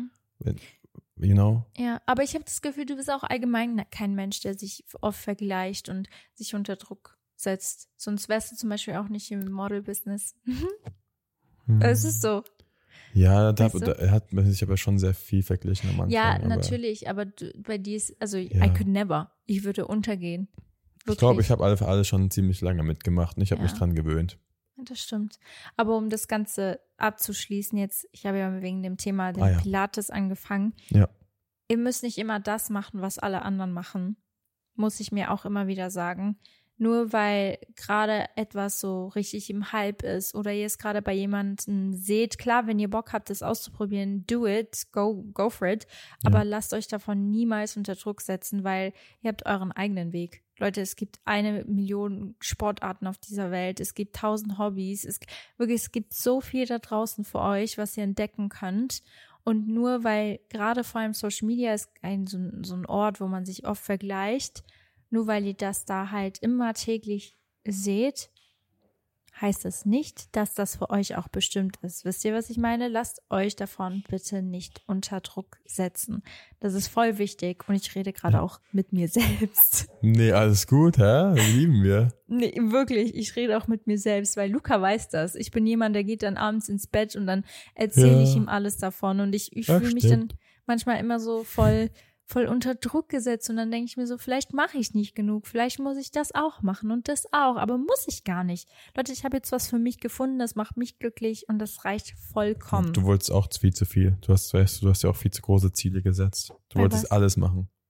you know? Ja, aber ich habe das Gefühl, du bist auch allgemein kein Mensch, der sich oft vergleicht und sich unter Druck setzt. Sonst wärst du zum Beispiel auch nicht im Model-Business. Es ist so. Ja, er hat sich aber schon sehr viel verglichen am Anfang. Ja, natürlich, aber bei dir ist, also I could never. Ich würde untergehen. Wirklich. Ich glaube, ich habe alles schon ziemlich lange mitgemacht und ich habe mich dran gewöhnt. Das stimmt. Aber um das Ganze abzuschließen jetzt, ich habe ja wegen dem Thema den Pilates angefangen. Ja. Ihr müsst nicht immer das machen, was alle anderen machen, muss ich mir auch immer wieder sagen. Nur weil gerade etwas so richtig im Hype ist oder ihr es gerade bei jemandem seht, klar, wenn ihr Bock habt, das auszuprobieren, do it, go for it. Aber lasst euch davon niemals unter Druck setzen, weil ihr habt euren eigenen Weg. Leute, es gibt 1 Million Sportarten auf dieser Welt, es gibt 1000 Hobbys, es gibt so viel da draußen für euch, was ihr entdecken könnt. Und nur weil gerade vor allem Social Media ist so ein Ort, wo man sich oft vergleicht, nur weil ihr das da halt immer täglich seht, heißt es nicht, dass das für euch auch bestimmt ist. Wisst ihr, was ich meine? Lasst euch davon bitte nicht unter Druck setzen. Das ist voll wichtig und ich rede gerade auch mit mir selbst. Nee, alles gut, hä? Lieben wir. Nee, wirklich, ich rede auch mit mir selbst, weil Luca weiß das. Ich bin jemand, der geht dann abends ins Bett und dann erzähle ich ihm alles davon und ich fühle mich dann manchmal immer so voll unter Druck gesetzt und dann denke ich mir so, vielleicht mache ich nicht genug, vielleicht muss ich das auch machen und das auch, aber muss ich gar nicht. Leute, ich habe jetzt was für mich gefunden, das macht mich glücklich und das reicht vollkommen. Du wolltest auch viel zu viel. Du hast ja auch viel zu große Ziele gesetzt. Du wolltest alles machen.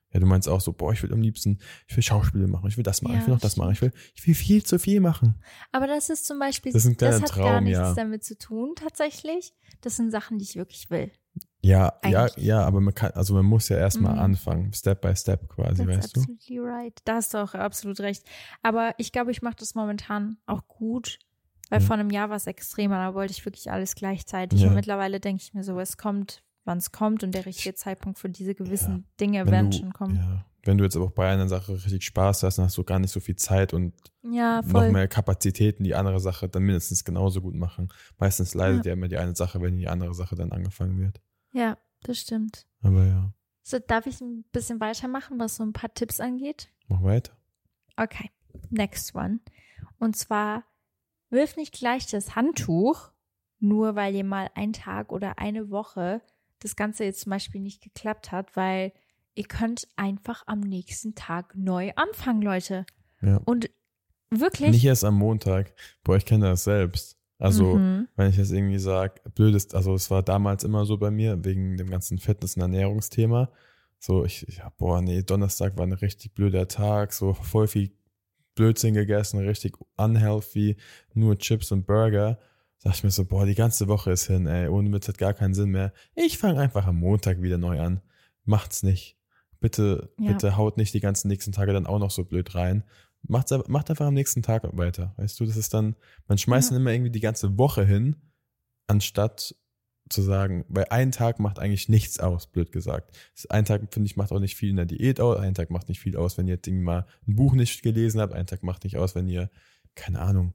Ja, du meinst auch so, boah, ich will Schauspiel machen, ich will das machen, Ja, ich will noch das machen, ich will viel zu viel machen. Aber das ist zum Beispiel, Das ist ein kleiner das hat Traum, gar nichts ja. damit zu tun, tatsächlich. Das sind Sachen, die ich wirklich will. Ja, Eigentlich. ja, aber man muss ja erstmal anfangen, Step by Step quasi, That's weißt du? absolutely right. Da hast du auch absolut recht. Aber ich glaube, ich mache das momentan auch gut, weil vor einem Jahr war es extremer, da wollte ich wirklich alles gleichzeitig. Ja. Und mittlerweile denke ich mir so, es kommt, wann es kommt und der richtige Zeitpunkt für diese gewissen Dinge werden schon kommen. Ja, wenn du jetzt aber auch bei einer Sache richtig Spaß hast, dann hast du gar nicht so viel Zeit und Ja, noch voll. mehr Kapazitäten, die andere Sache dann mindestens genauso gut machen. Meistens leidet ja immer die eine Sache, wenn die andere Sache dann angefangen wird. Ja, das stimmt. Aber ja, So, darf ich ein bisschen weitermachen, was so ein paar Tipps angeht? mach weiter. Okay, next one. Und zwar, wirf nicht gleich das Handtuch, nur weil ihr mal einen Tag oder eine Woche das Ganze jetzt zum Beispiel nicht geklappt hat, weil ihr könnt einfach am nächsten Tag neu anfangen, Leute. Ja. Und wirklich. Nicht erst am Montag. Boah, ich kenne das selbst. Also, wenn ich jetzt irgendwie sage, blödes, also es war damals immer so bei mir, wegen dem ganzen Fitness- und Ernährungsthema. So, Donnerstag war ein richtig blöder Tag, so voll viel Blödsinn gegessen, richtig unhealthy, nur Chips und Burger. Sag ich mir so, boah, die ganze Woche ist hin, ey, ohne Witz hat gar keinen Sinn mehr. Ich fange einfach am Montag wieder neu an. Macht's nicht. Bitte haut nicht die ganzen nächsten Tage dann auch noch so blöd rein. Macht einfach am nächsten Tag weiter. Weißt du, das ist dann, man schmeißt dann immer irgendwie die ganze Woche hin, anstatt zu sagen, weil ein Tag macht eigentlich nichts aus, blöd gesagt. Ein Tag, finde ich, macht auch nicht viel in der Diät aus, ein Tag macht nicht viel aus, wenn ihr jetzt irgendwie mal ein Buch nicht gelesen habt, ein Tag macht nicht aus, wenn ihr, keine Ahnung,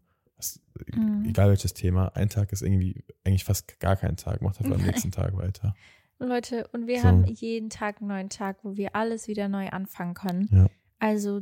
egal welches Thema, ein Tag ist irgendwie eigentlich fast gar kein Tag, macht einfach am nächsten Tag weiter. Leute, und wir haben jeden Tag einen neuen Tag, wo wir alles wieder neu anfangen können. Ja. Also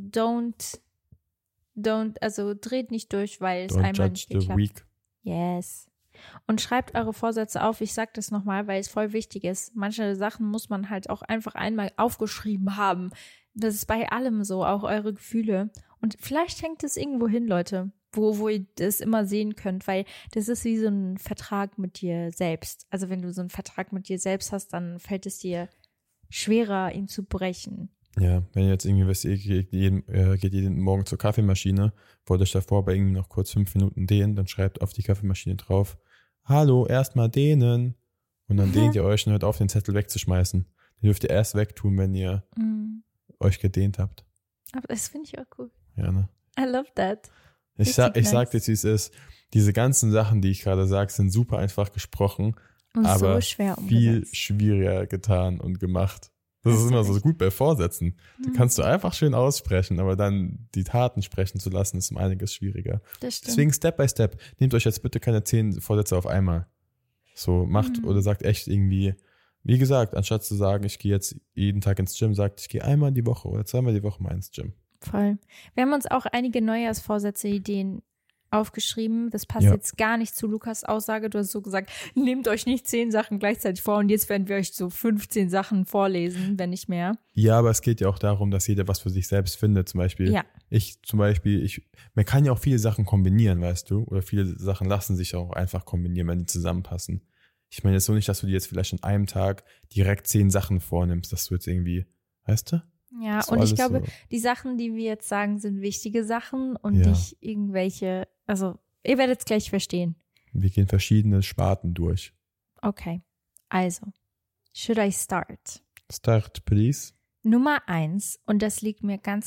also dreht nicht durch, weil es Don't einmal judge nicht the geklappt weak. hat. Yes. Und schreibt eure Vorsätze auf. Ich sag das nochmal, weil es voll wichtig ist. Manche Sachen muss man halt auch einfach einmal aufgeschrieben haben. Das ist bei allem so, auch eure Gefühle. Und vielleicht hängt es irgendwo hin, Leute, wo ihr das immer sehen könnt, weil das ist wie so ein Vertrag mit dir selbst. Also wenn du so einen Vertrag mit dir selbst hast, dann fällt es dir schwerer, ihn zu brechen. Ja, wenn ihr jetzt irgendwie wisst, ihr geht jeden Morgen zur Kaffeemaschine, wollt euch davor bei irgendwie noch kurz 5 Minuten dehnen, dann schreibt auf die Kaffeemaschine drauf, hallo, erstmal dehnen. Und dann dehnt ihr euch und hört auf, den Zettel wegzuschmeißen. Den dürft ihr erst wegtun, wenn ihr euch gedehnt habt. Aber das finde ich auch cool. Ja, ne? I love that. Ich sag dir, wie es ist. Diese ganzen Sachen, die ich gerade sage, sind super einfach gesprochen, Und aber so schwer viel umgesetzt. schwieriger getan und gemacht. Das ist immer so gut bei Vorsätzen. Die kannst du einfach schön aussprechen, aber dann die Taten sprechen zu lassen, ist um einiges schwieriger. Das stimmt. Deswegen Step by Step. Nehmt euch jetzt bitte keine 10 Vorsätze auf einmal. So macht oder sagt echt irgendwie, wie gesagt, anstatt zu sagen, ich gehe jetzt jeden Tag ins Gym, sagt, ich gehe einmal die Woche oder zweimal die Woche mal ins Gym. Voll. Wir haben uns auch einige Neujahrsvorsätze, Ideen aufgeschrieben. Das passt Ja. jetzt gar nicht zu Lukas' Aussage. Du hast so gesagt, nehmt euch nicht 10 Sachen gleichzeitig vor und jetzt werden wir euch so 15 Sachen vorlesen, wenn nicht mehr. Ja, aber es geht ja auch darum, dass jeder was für sich selbst findet. Zum Beispiel, man kann ja auch viele Sachen kombinieren, weißt du? Oder viele Sachen lassen sich auch einfach kombinieren, wenn die zusammenpassen. Ich meine jetzt so nicht, dass du dir jetzt vielleicht an einem Tag direkt 10 Sachen vornimmst, dass du jetzt irgendwie, weißt du? Ja, So und ich alles glaube, so. die Sachen, die wir jetzt sagen, sind wichtige Sachen und Ja. nicht irgendwelche, also ihr werdet es gleich verstehen. Wir gehen verschiedene Sparten durch. Okay, also, should I start? Start, please. Nummer 1, und das liegt mir ganz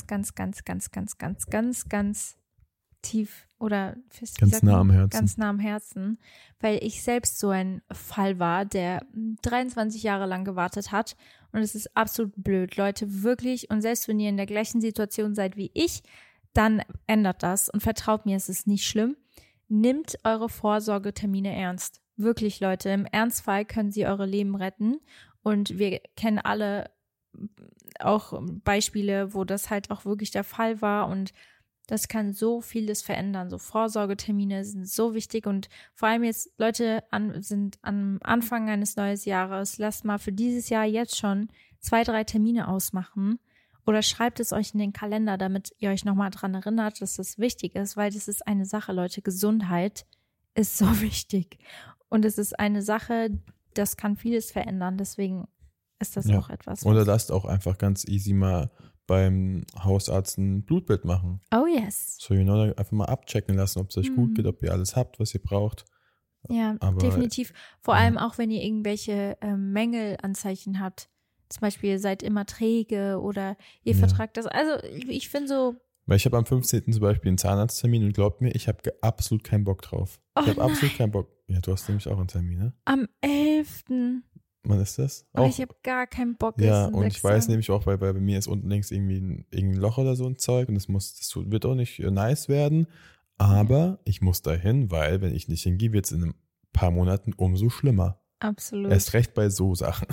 tief oder fest, Ganz nah am Herzen. Ganz nah am Herzen, weil ich selbst so ein Fall war, der 23 Jahre lang gewartet hat und es ist absolut blöd, Leute, wirklich, und selbst wenn ihr in der gleichen Situation seid wie ich, dann ändert das und vertraut mir, es ist nicht schlimm. Nimmt eure Vorsorgetermine ernst. Wirklich, Leute, im Ernstfall können sie eure Leben retten und wir kennen alle auch Beispiele, wo das halt auch wirklich der Fall war und das kann so vieles verändern. So Vorsorgetermine sind so wichtig und vor allem jetzt Leute sind am Anfang eines neuen Jahres, lasst mal für dieses Jahr jetzt schon 2, 3 Termine ausmachen oder schreibt es euch in den Kalender, damit ihr euch nochmal dran erinnert, dass das wichtig ist, weil das ist eine Sache, Leute, Gesundheit ist so wichtig und es ist eine Sache, das kann vieles verändern, deswegen ist das auch etwas. Oder lasst auch einfach ganz easy mal beim Hausarzt ein Blutbild machen. Oh yes. So, einfach mal abchecken lassen, ob es euch gut geht, ob ihr alles habt, was ihr braucht. Ja, aber, definitiv. Vor allem auch, wenn ihr irgendwelche Mängelanzeichen habt. Zum Beispiel, ihr seid immer träge oder ihr vertragt das. Also, ich finde so. Weil ich habe am 15. zum Beispiel einen Zahnarzttermin und glaubt mir, ich habe absolut keinen Bock drauf. Ich habe absolut keinen Bock. Ja, du hast nämlich auch einen Termin, ne? Am 11. Wann ist das? Aber ich habe gar keinen Bock. Ja, und ich weiß nämlich auch, weil bei mir ist unten links irgendwie ein Loch oder so ein Zeug und das wird auch nicht nice werden. Aber ich muss dahin, weil wenn ich nicht hingehe, wird es in ein paar Monaten umso schlimmer. Absolut. Erst recht bei so Sachen.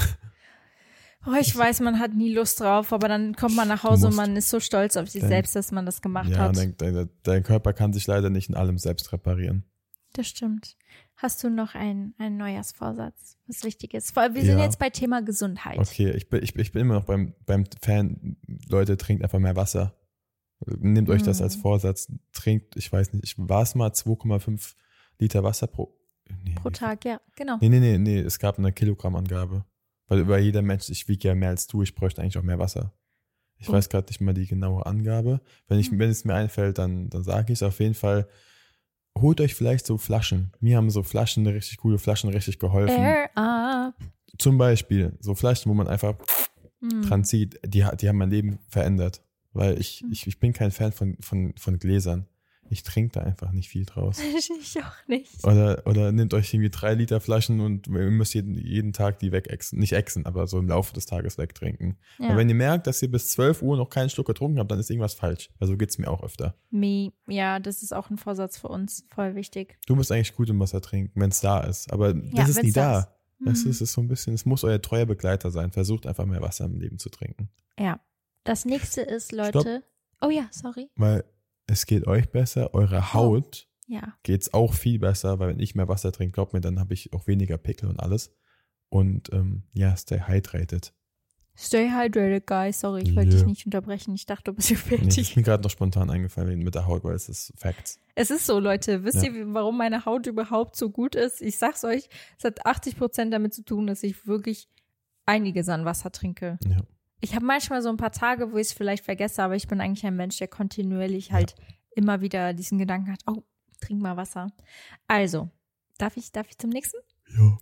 Oh, ich weiß, man hat nie Lust drauf, aber dann kommt man nach Hause und man ist so stolz auf sich selbst, dass man das gemacht hat. Ja, dein Körper kann sich leider nicht in allem selbst reparieren. Das stimmt. Hast du noch einen Neujahrsvorsatz, was wichtig ist? Wir sind jetzt bei Thema Gesundheit. Okay, ich bin immer noch beim Fan, Leute, trinkt einfach mehr Wasser. Nehmt euch das als Vorsatz. Trinkt, ich weiß nicht, war es mal 2,5 Liter Wasser pro Tag, ja, genau. Nee, es gab eine Kilogrammangabe. Weil über jeder Mensch, ich wiege ja mehr als du, ich bräuchte eigentlich auch mehr Wasser. Ich weiß gerade nicht mal die genaue Angabe. Wenn es mir einfällt, dann sage ich es auf jeden Fall. Holt euch vielleicht so Flaschen. Mir haben so richtig coole Flaschen richtig geholfen. Air up. Zum Beispiel so Flaschen, wo man einfach dran zieht, die haben mein Leben verändert. Weil ich bin kein Fan von Gläsern. Ich trinke da einfach nicht viel draus. Ich auch nicht. Oder nehmt euch irgendwie 3 Liter Flaschen und ihr müsst jeden Tag die wegexen. Nicht exen, aber so im Laufe des Tages wegtrinken. Ja. Aber wenn ihr merkt, dass ihr bis 12 Uhr noch keinen Schluck getrunken habt, dann ist irgendwas falsch. Weil so geht's mir auch öfter. Ja, das ist auch ein Vorsatz für uns. Voll wichtig. Du musst eigentlich gut im Wasser trinken, wenn es da ist. Aber das ist nie da. Das ist so ein bisschen, es muss euer treuer Begleiter sein. Versucht einfach mehr Wasser im Leben zu trinken. Ja. Das nächste ist, Leute. Stopp. Oh ja, sorry. Weil es geht euch besser, eure Haut Ja. geht's auch viel besser, weil wenn ich mehr Wasser trinke, glaubt mir, dann habe ich auch weniger Pickel und alles. Und stay hydrated. Stay hydrated, guys. Sorry, ich wollte dich nicht unterbrechen. Ich dachte, du bist fertig. Nee, ist mir gerade noch spontan eingefallen mit der Haut, weil es ist Facts. Es ist so, Leute. Wisst ihr, warum meine Haut überhaupt so gut ist? Ich sag's euch, es hat 80% damit zu tun, dass ich wirklich einiges an Wasser trinke. Ja. Ich habe manchmal so ein paar Tage, wo ich es vielleicht vergesse, aber ich bin eigentlich ein Mensch, der kontinuierlich halt immer wieder diesen Gedanken hat, oh, trink mal Wasser. Also, darf ich zum nächsten? Ja.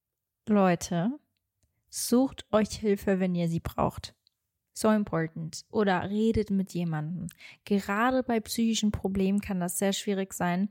Leute, sucht euch Hilfe, wenn ihr sie braucht. So important. Oder redet mit jemandem. Gerade bei psychischen Problemen kann das sehr schwierig sein.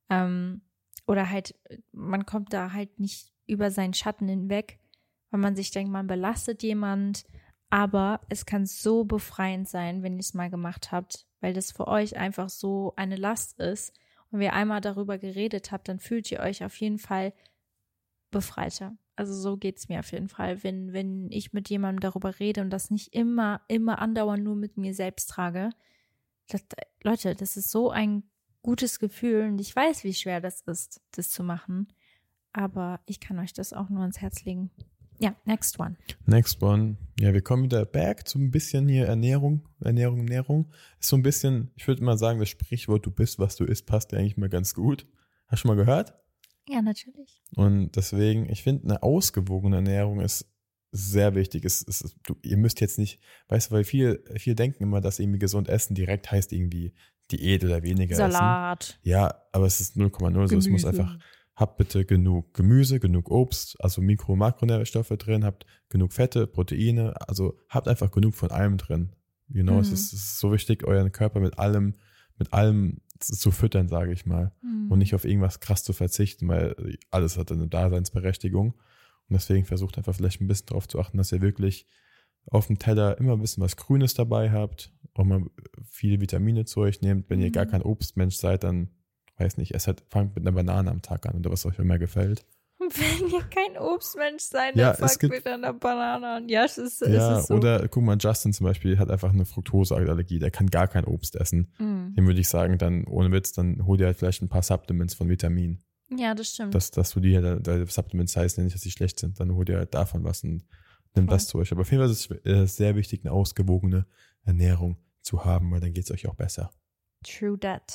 Oder halt, man kommt da halt nicht über seinen Schatten hinweg, weil man sich denkt, man belastet jemand. Aber es kann so befreiend sein, wenn ihr es mal gemacht habt, weil das für euch einfach so eine Last ist. Und wenn ihr einmal darüber geredet habt, dann fühlt ihr euch auf jeden Fall befreiter. Also so geht's mir auf jeden Fall, wenn ich mit jemandem darüber rede und das nicht immer andauernd nur mit mir selbst trage. Leute, das ist so ein gutes Gefühl und ich weiß, wie schwer das ist, das zu machen. Aber ich kann euch das auch nur ans Herz legen. Ja, next one. Ja, wir kommen wieder back zu ein bisschen hier Ernährung. Ist so ein bisschen, ich würde mal sagen, das Sprichwort, du bist, was du isst, passt dir eigentlich mal ganz gut. Hast du schon mal gehört? Ja, natürlich. Und deswegen, ich finde, eine ausgewogene Ernährung ist sehr wichtig. Ihr müsst jetzt nicht, weißt du, weil viele denken immer, dass irgendwie gesund essen direkt heißt irgendwie Diät oder weniger Salat. Essen. Ja, aber es ist 0,0 so. Es muss einfach, habt bitte genug Gemüse, genug Obst, also Mikro- und Makronährstoffe drin, habt genug Fette, Proteine, also habt einfach genug von allem drin. Es ist so wichtig, euren Körper mit allem zu füttern, sage ich mal. Und nicht auf irgendwas krass zu verzichten, weil alles hat eine Daseinsberechtigung. Und deswegen versucht einfach vielleicht ein bisschen darauf zu achten, dass ihr wirklich auf dem Teller immer ein bisschen was Grünes dabei habt, auch mal viele Vitamine zu euch nehmt. Wenn ihr gar kein Obstmensch seid, dann, weiß nicht, fangt mit einer Banane am Tag an oder was euch immer gefällt. Wenn ihr kein Obstmensch seid, dann fangt mit einer Banane an. Ja, es ist so. Oder guck mal, Justin zum Beispiel hat einfach eine Fruktoseallergie, der kann gar kein Obst essen. Dem würde ich sagen, dann ohne Witz, dann hol dir halt vielleicht ein paar Supplements von Vitaminen. Ja, das stimmt. Dass du die halt, Supplements heißen nicht, dass die schlecht sind, dann hol dir halt davon was und nimm das zu euch. Aber auf jeden Fall ist es sehr wichtig, eine ausgewogene Ernährung zu haben, weil dann geht es euch auch besser. True that.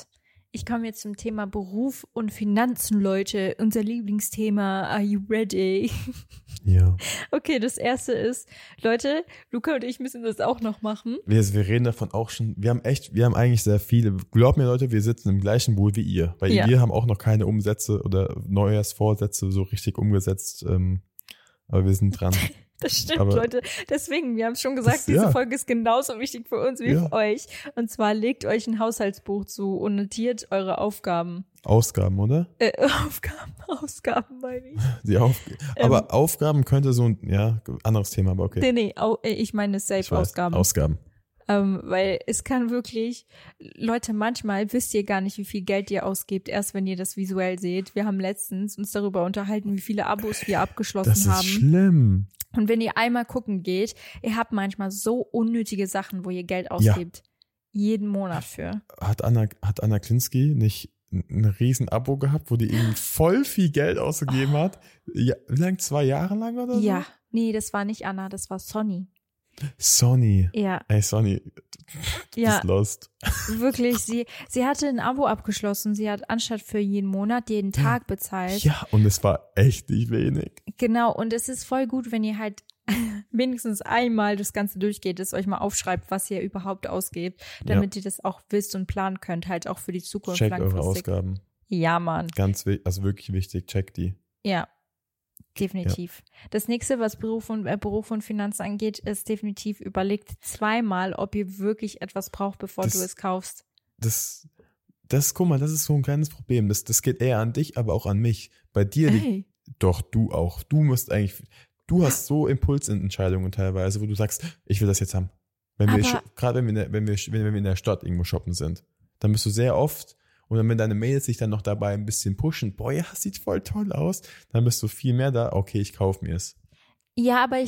Ich komme jetzt zum Thema Beruf und Finanzen, Leute. Unser Lieblingsthema. Are you ready? Ja. Okay, das erste ist, Leute, Luca und ich müssen das auch noch machen. Wir reden davon auch schon. Wir haben eigentlich sehr viele. Glaubt mir, Leute, wir sitzen im gleichen Boot wie ihr. Weil wir haben auch noch keine Umsätze oder Neujahrsvorsätze so richtig umgesetzt. Aber wir sind dran. Das stimmt, Leute. Deswegen, wir haben es schon gesagt, diese Folge ist genauso wichtig für uns wie für euch. Und zwar legt euch ein Haushaltsbuch zu und notiert eure Aufgaben. Ausgaben, oder? Ausgaben meine ich. Aber Aufgaben könnte so ein, anderes Thema, aber okay. Nee, ich meine Safe-Ausgaben. Ausgaben. Weil es kann wirklich, Leute, manchmal wisst ihr gar nicht, wie viel Geld ihr ausgebt, erst wenn ihr das visuell seht. Wir haben letztens uns darüber unterhalten, wie viele Abos wir abgeschlossen haben. Das ist schlimm. Und wenn ihr einmal gucken geht, ihr habt manchmal so unnötige Sachen, wo ihr Geld ausgebt. Jeden Monat für. Hat Anna Klinski nicht ein riesen Abo gehabt, wo die irgendwie voll viel Geld ausgegeben hat? Ja, wie lange? 2 Jahre lang oder so? Ja, nee, das war nicht Anna, das war Sonny. Sonny. Ja. Ey, Sonny, du bist lost. Wirklich, sie hatte ein Abo abgeschlossen. Sie hat anstatt für jeden Monat jeden Tag bezahlt. Ja, und es war echt nicht wenig. Genau, und es ist voll gut, wenn ihr halt wenigstens einmal das Ganze durchgeht, es euch mal aufschreibt, was ihr überhaupt ausgebt, damit ihr das auch wisst und planen könnt, halt auch für die Zukunft Checkt langfristig. eure Ausgaben. Ja, Mann. Also wirklich wichtig, checkt die. Ja. Definitiv. Ja. Das nächste, was Beruf und Finanzen angeht, ist definitiv überlegt 2-mal, ob ihr wirklich etwas braucht, bevor du es kaufst. Guck mal, das ist so ein kleines Problem. Das geht eher an dich, aber auch an mich. Bei dir doch, du auch. Du hast so Impulsentscheidungen teilweise, wo du sagst, ich will das jetzt haben. Gerade wenn wir in der Stadt irgendwo shoppen sind, dann bist du sehr oft. Und dann, wenn deine Mails sich dann noch dabei ein bisschen pushen, boah, ja, sieht voll toll aus, dann bist du viel mehr da, okay, ich kaufe mir es. Ja, aber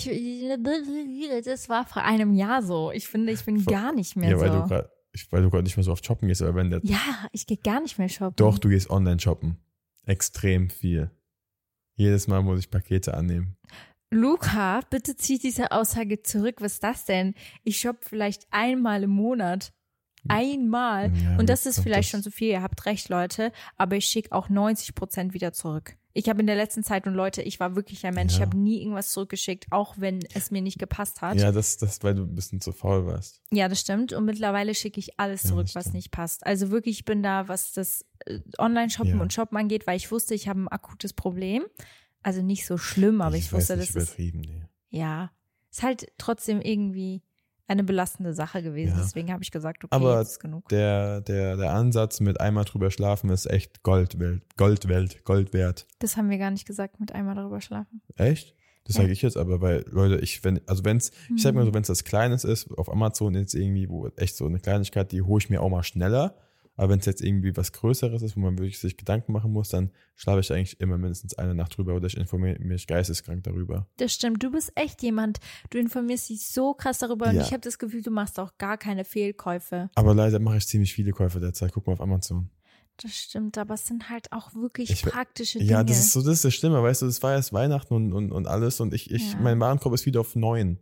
das war vor einem Jahr so. Ich finde, ich bin gar nicht mehr so. Weil du gerade nicht mehr so oft shoppen gehst. Aber ich gehe gar nicht mehr shoppen. Doch, du gehst online shoppen. Extrem viel. Jedes Mal muss ich Pakete annehmen. Luca, bitte zieh diese Aussage zurück. Was ist das denn? Ich shoppe vielleicht einmal im Monat. Einmal. Ja, und das ist vielleicht schon zu viel. Ihr habt recht, Leute. Aber ich schicke auch 90% wieder zurück. Ich habe in der letzten Zeit, und Leute, ich war wirklich ein Mensch. Ich habe nie irgendwas zurückgeschickt, auch wenn es mir nicht gepasst hat. Ja, das weil du ein bisschen zu faul warst. Ja, das stimmt. Und mittlerweile schicke ich alles zurück, was nicht passt. Also wirklich, ich bin da, was das Online-Shoppen und Shoppen angeht, weil ich wusste, ich habe ein akutes Problem. Also nicht so schlimm, aber ich wusste, das ist übertrieben, ja, ist halt trotzdem irgendwie eine belastende Sache gewesen. Deswegen habe ich gesagt, okay, aber jetzt ist genug. Der Ansatz mit einmal drüber schlafen ist echt Gold wert. Das haben wir gar nicht gesagt, mit einmal drüber schlafen. Echt? Das sage ich jetzt aber, weil, Leute, ich sag mal so, wenn es was Kleines ist, auf Amazon jetzt irgendwie, wo echt so eine Kleinigkeit, die hole ich mir auch mal schneller. Aber wenn es jetzt irgendwie was Größeres ist, wo man wirklich sich Gedanken machen muss, dann schlafe ich eigentlich immer mindestens eine Nacht drüber oder ich informiere mich geisteskrank darüber. Das stimmt, du bist echt jemand, du informierst dich so krass darüber und ich habe das Gefühl, du machst auch gar keine Fehlkäufe. Aber leider mache ich ziemlich viele Käufe derzeit. Guck mal auf Amazon. Das stimmt, aber es sind halt auch wirklich praktische Dinge. Ja, das ist das Stimme, weißt du, das war erst Weihnachten und alles und mein Warenkorb ist wieder auf 9.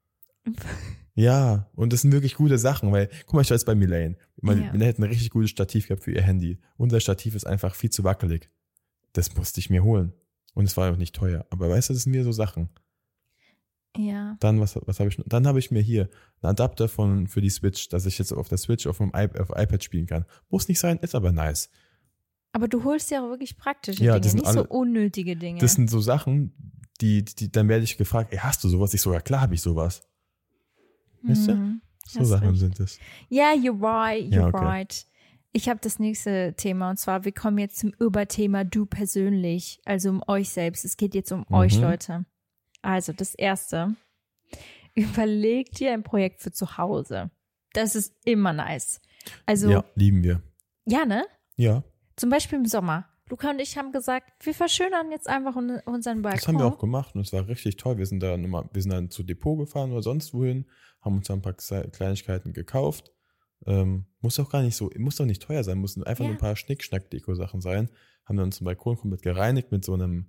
Ja, und das sind wirklich gute Sachen, weil, guck mal, ich war jetzt bei Milane. Milane hat ein richtig gutes Stativ gehabt für ihr Handy. Unser Stativ ist einfach viel zu wackelig. Das musste ich mir holen. Und es war auch nicht teuer. Aber weißt du, das sind mir so Sachen. Ja. Dann, was habe ich noch? Dann habe ich mir hier einen Adapter für die Switch, dass ich jetzt auf der Switch auf iPad spielen kann. Muss nicht sein, ist aber nice. Aber du holst ja auch wirklich praktische Dinge, nicht so unnötige Dinge. Das sind so Sachen, die dann werde ich gefragt, ey, hast du sowas? Ich so, ja klar habe ich sowas. Weißt du? So Sachen sind es. Ja, you're right. Ich habe das nächste Thema und zwar, wir kommen jetzt zum Überthema du persönlich, also um euch selbst. Es geht jetzt um euch, Leute. Also das Erste, überlegt dir ein Projekt für zu Hause. Das ist immer nice. Also, ja, lieben wir. Ja, ne? Ja. Zum Beispiel im Sommer. Luca und ich haben gesagt, wir verschönern jetzt einfach unseren Balkon. Das haben wir auch gemacht und es war richtig toll. Wir sind dann zu Depot gefahren oder sonst wohin, haben uns dann ein paar Kleinigkeiten gekauft. Muss doch nicht teuer sein, mussten einfach nur ein paar Schnick-Schnack-Deko-Sachen sein. Haben dann unseren Balkon komplett gereinigt mit so einem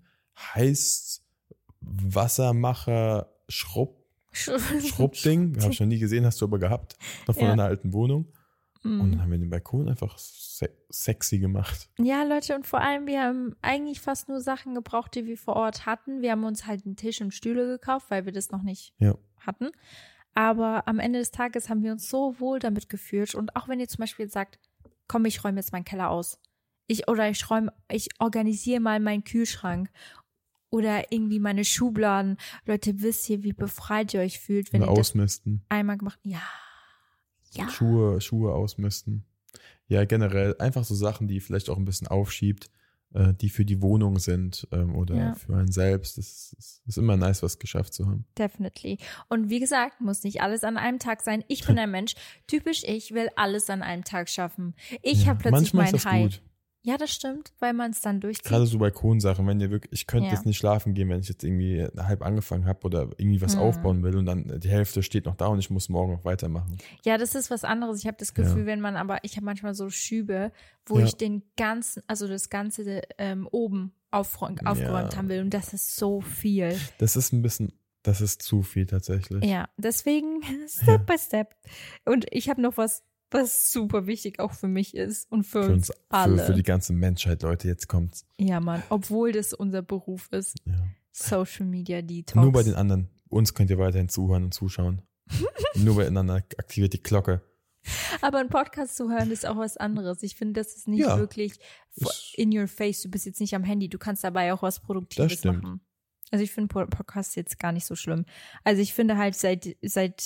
Heißwassermacher-Schrubbding. Habe ich noch nie gesehen, hast du aber gehabt. Noch von einer alten Wohnung. Und dann haben wir den Balkon einfach sexy gemacht. Ja, Leute, und vor allem, wir haben eigentlich fast nur Sachen gebraucht, die wir vor Ort hatten. Wir haben uns halt einen Tisch und Stühle gekauft, weil wir das noch nicht hatten. Aber am Ende des Tages haben wir uns so wohl damit gefühlt. Und auch wenn ihr zum Beispiel sagt, komm, ich räume jetzt meinen Keller aus. Ich organisiere mal meinen Kühlschrank. Oder irgendwie meine Schubladen. Leute, wisst ihr, wie befreit ihr euch fühlt, wenn ihr ausmisten. Das einmal gemacht habt? Ja. Schuhe ausmisten. Ja, generell einfach so Sachen, die vielleicht auch ein bisschen aufschiebt, die für die Wohnung sind oder für einen selbst. Das ist immer nice, was geschafft zu haben. Definitely. Und wie gesagt, muss nicht alles an einem Tag sein. Ich bin ein Mensch, typisch ich will alles an einem Tag schaffen. Ich habe plötzlich mein High. Gut. Ja, das stimmt, weil man es dann durchzieht. Gerade so Balkonsachen, wenn ihr wirklich, ich könnte jetzt nicht schlafen gehen, wenn ich jetzt irgendwie halb angefangen habe oder irgendwie was aufbauen will und dann die Hälfte steht noch da und ich muss morgen noch weitermachen. Ja, das ist was anderes. Ich habe das Gefühl, ich habe manchmal so Schübe, wo ich das Ganze oben aufgeräumt haben will und das ist so viel. Das ist zu viel tatsächlich. Ja, deswegen Step by Step. Und ich habe noch was super wichtig auch für mich ist und für uns alle. Für die ganze Menschheit, Leute, jetzt kommt's. Ja, Mann, obwohl das unser Beruf ist. Ja. Social Media Detox. Nur bei den anderen. Uns könnt ihr weiterhin zuhören und zuschauen. Nur bei den anderen aktiviert die Glocke. Aber ein Podcast zu hören ist auch was anderes. Ich finde, das ist nicht wirklich in your face. Du bist jetzt nicht am Handy. Du kannst dabei auch was Produktives machen. Also ich finde Podcast jetzt gar nicht so schlimm. Also ich finde halt seit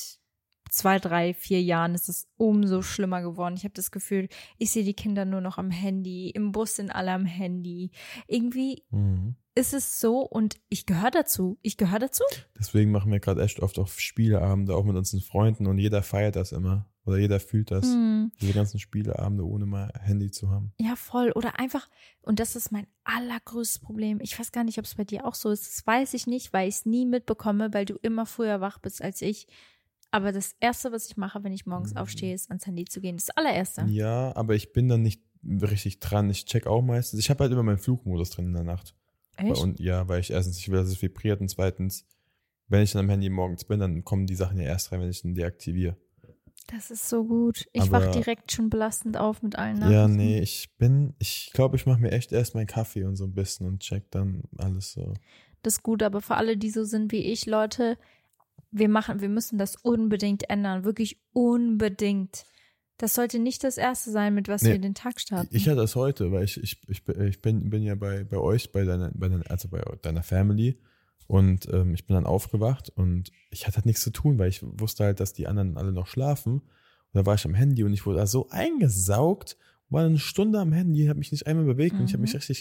2, 3, 4 Jahren ist es umso schlimmer geworden. Ich habe das Gefühl, ich sehe die Kinder nur noch am Handy, im Bus sind alle am Handy. Irgendwie ist es so und ich gehöre dazu. Deswegen machen wir gerade echt oft auch Spieleabende, auch mit unseren Freunden und jeder feiert das immer. Oder jeder fühlt das, diese ganzen Spieleabende, ohne mal Handy zu haben. Ja, voll. Oder einfach, und das ist mein allergrößtes Problem. Ich weiß gar nicht, ob es bei dir auch so ist. Das weiß ich nicht, weil ich es nie mitbekomme, weil du immer früher wach bist als ich. Aber das Erste, was ich mache, wenn ich morgens aufstehe, ist ans Handy zu gehen. Das allererste. Ja, aber ich bin dann nicht richtig dran. Ich check auch meistens. Ich habe halt immer meinen Flugmodus drin in der Nacht. Echt? Und ja, weil ich erstens, ich will, dass es vibriert und zweitens, wenn ich dann am Handy morgens bin, dann kommen die Sachen ja erst rein, wenn ich dann deaktiviere. Das ist so gut. Ich wach direkt schon belastend auf mit allen Nachrichten. Ja, nee, ich glaube, ich mache mir echt erst meinen Kaffee und so ein bisschen und check dann alles so. Das ist gut, aber für alle, die so sind wie ich, Leute, wir müssen das unbedingt ändern, wirklich unbedingt. Das sollte nicht das Erste sein, mit was wir den Tag starten. Ich hatte das heute, weil ich bin ja bei euch, bei deiner Family und ich bin dann aufgewacht und ich hatte halt nichts zu tun, weil ich wusste halt, dass die anderen alle noch schlafen. Und da war ich am Handy und ich wurde da so eingesaugt, war eine Stunde am Handy, habe mich nicht einmal bewegt und ich habe mich richtig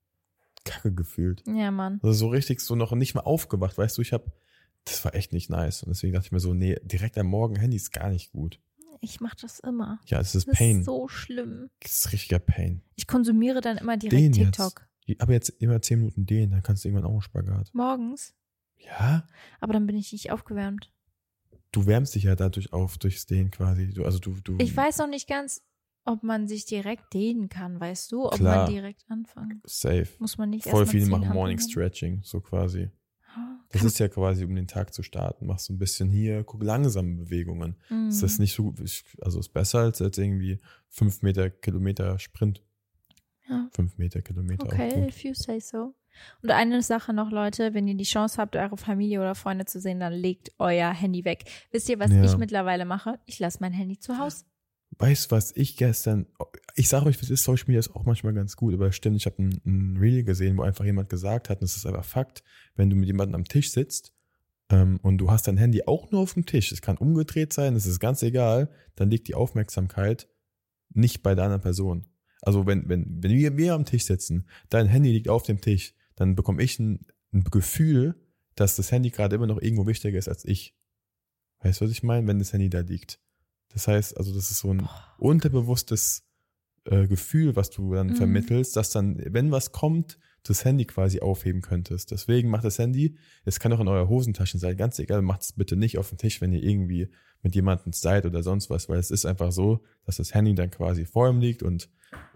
kacke gefühlt. Ja, Mann. Also so richtig so noch nicht mal aufgewacht, weißt du, das war echt nicht nice. Und deswegen dachte ich mir so, nee, direkt am Morgen Handy ist gar nicht gut. Ich mache das immer. Ja, es ist Pain. Das ist so schlimm. Das ist richtiger Pain. Ich konsumiere dann immer direkt TikTok. Aber jetzt immer 10 Minuten dehnen, dann kannst du irgendwann auch einen Spagat. Morgens? Ja. Aber dann bin ich nicht aufgewärmt. Du wärmst dich ja dadurch auf, durchs Dehnen quasi. Du. Ich weiß noch nicht ganz, ob man sich direkt dehnen kann, weißt du? Ob Klar. man direkt anfangen. Safe. Muss man nicht Voll erst mal viele 10 machen Handlungen. Morning Stretching, so quasi. Das ist ja quasi, um den Tag zu starten. Machst so ein bisschen hier, guck langsame Bewegungen. Das ist nicht so, ist besser als irgendwie 5 Meter Kilometer Sprint. Ja. 5 Meter Kilometer. Okay, if you say so. Und eine Sache noch, Leute, wenn ihr die Chance habt, eure Familie oder Freunde zu sehen, dann legt euer Handy weg. Wisst ihr, was ich mittlerweile mache? Ich lasse mein Handy zu Hause. Weißt du, was ich sage euch, was ist, Social Media ist auch manchmal ganz gut, aber stimmt, ich habe ein Reel gesehen, wo einfach jemand gesagt hat, und das ist einfach Fakt, wenn du mit jemandem am Tisch sitzt und du hast dein Handy auch nur auf dem Tisch, es kann umgedreht sein, das ist ganz egal, dann liegt die Aufmerksamkeit nicht bei der anderen Person. Also wenn wir am Tisch sitzen, dein Handy liegt auf dem Tisch, dann bekomme ich ein Gefühl, dass das Handy gerade immer noch irgendwo wichtiger ist als ich. Weißt du, was ich meine, wenn das Handy da liegt? Das heißt, also das ist so ein unterbewusstes Gefühl, was du dann vermittelst, dass dann, wenn was kommt, das Handy quasi aufheben könntest. Deswegen macht das Handy, es kann auch in eurer Hosentasche sein, ganz egal, macht es bitte nicht auf dem Tisch, wenn ihr irgendwie mit jemandem seid oder sonst was, weil es ist einfach so, dass das Handy dann quasi vor ihm liegt und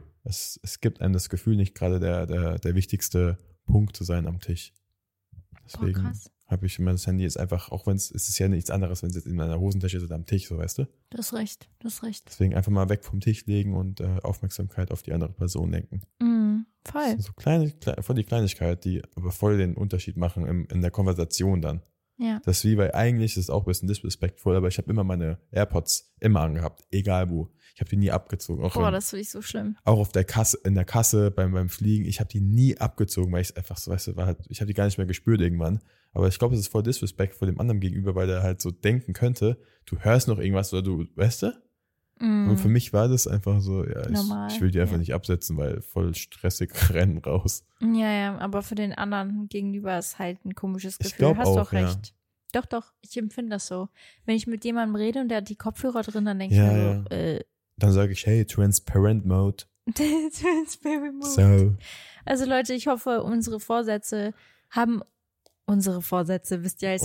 es gibt einem das Gefühl, nicht gerade der wichtigste Punkt zu sein am Tisch. Deswegen habe ich immer das Handy jetzt einfach, auch wenn es ist ja nichts anderes, wenn es jetzt in meiner Hosentasche ist oder am Tisch, so weißt du. Du hast recht. Deswegen einfach mal weg vom Tisch legen und Aufmerksamkeit auf die andere Person lenken. Voll. Das sind so voll die Kleinigkeit, die aber voll den Unterschied machen in der Konversation dann. Ja. Das ist wie, weil eigentlich ist es auch ein bisschen disrespectful, aber ich habe immer meine AirPods immer angehabt, egal wo. Ich habe die nie abgezogen. Das finde ich so schlimm. Auch auf der Kasse, in der Kasse beim Fliegen, ich habe die nie abgezogen, weil ich es einfach so, weißt du, ich habe die gar nicht mehr gespürt irgendwann. Aber ich glaube, es ist voll disrespectful dem anderen gegenüber, weil der halt so denken könnte, du hörst noch irgendwas oder du, weißt du? Und für mich war das einfach so, ja, ich will die einfach nicht absetzen, weil voll stressig rennen raus. Ja, aber für den anderen gegenüber ist halt ein komisches Gefühl. Ich glaube Hast auch, du auch recht. Ja. Doch, ich empfinde das so. Wenn ich mit jemandem rede und der hat die Kopfhörer drin, dann denke ich mir so, dann sage ich, hey, Transparent Mode. Transparent Mode. So. Also Leute, ich hoffe, unsere Vorsätze, wisst ihr,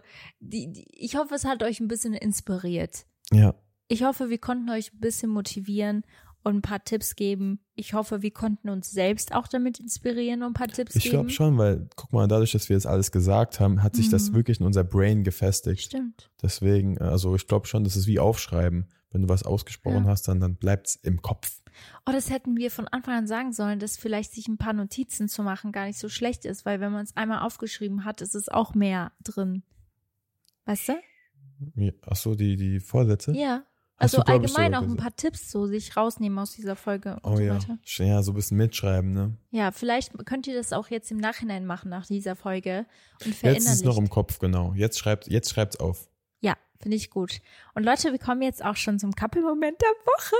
ich hoffe, es hat euch ein bisschen inspiriert. Ja. Ich hoffe, wir konnten euch ein bisschen motivieren und ein paar Tipps geben. Ich hoffe, wir konnten uns selbst auch damit inspirieren und ein paar Tipps geben. Ich glaube schon, weil, guck mal, dadurch, dass wir jetzt alles gesagt haben, hat sich das wirklich in unser Brain gefestigt. Stimmt. Deswegen, also ich glaube schon, das ist wie Aufschreiben. Wenn du was ausgesprochen hast, dann bleibt's im Kopf. Oh, das hätten wir von Anfang an sagen sollen, dass vielleicht sich ein paar Notizen zu machen gar nicht so schlecht ist, weil wenn man es einmal aufgeschrieben hat, ist es auch mehr drin. Weißt du? Ach so, die Vorsätze? Ja. Also allgemein auch ein paar Tipps so sich rausnehmen aus dieser Folge und so weiter. Ja, so ein bisschen mitschreiben, ne? Ja, vielleicht könnt ihr das auch jetzt im Nachhinein machen nach dieser Folge und verinnerlicht. Jetzt ist es noch im Kopf, genau. Jetzt schreibt's auf. Ja, finde ich gut. Und Leute, wir kommen jetzt auch schon zum Couple-Moment der Woche.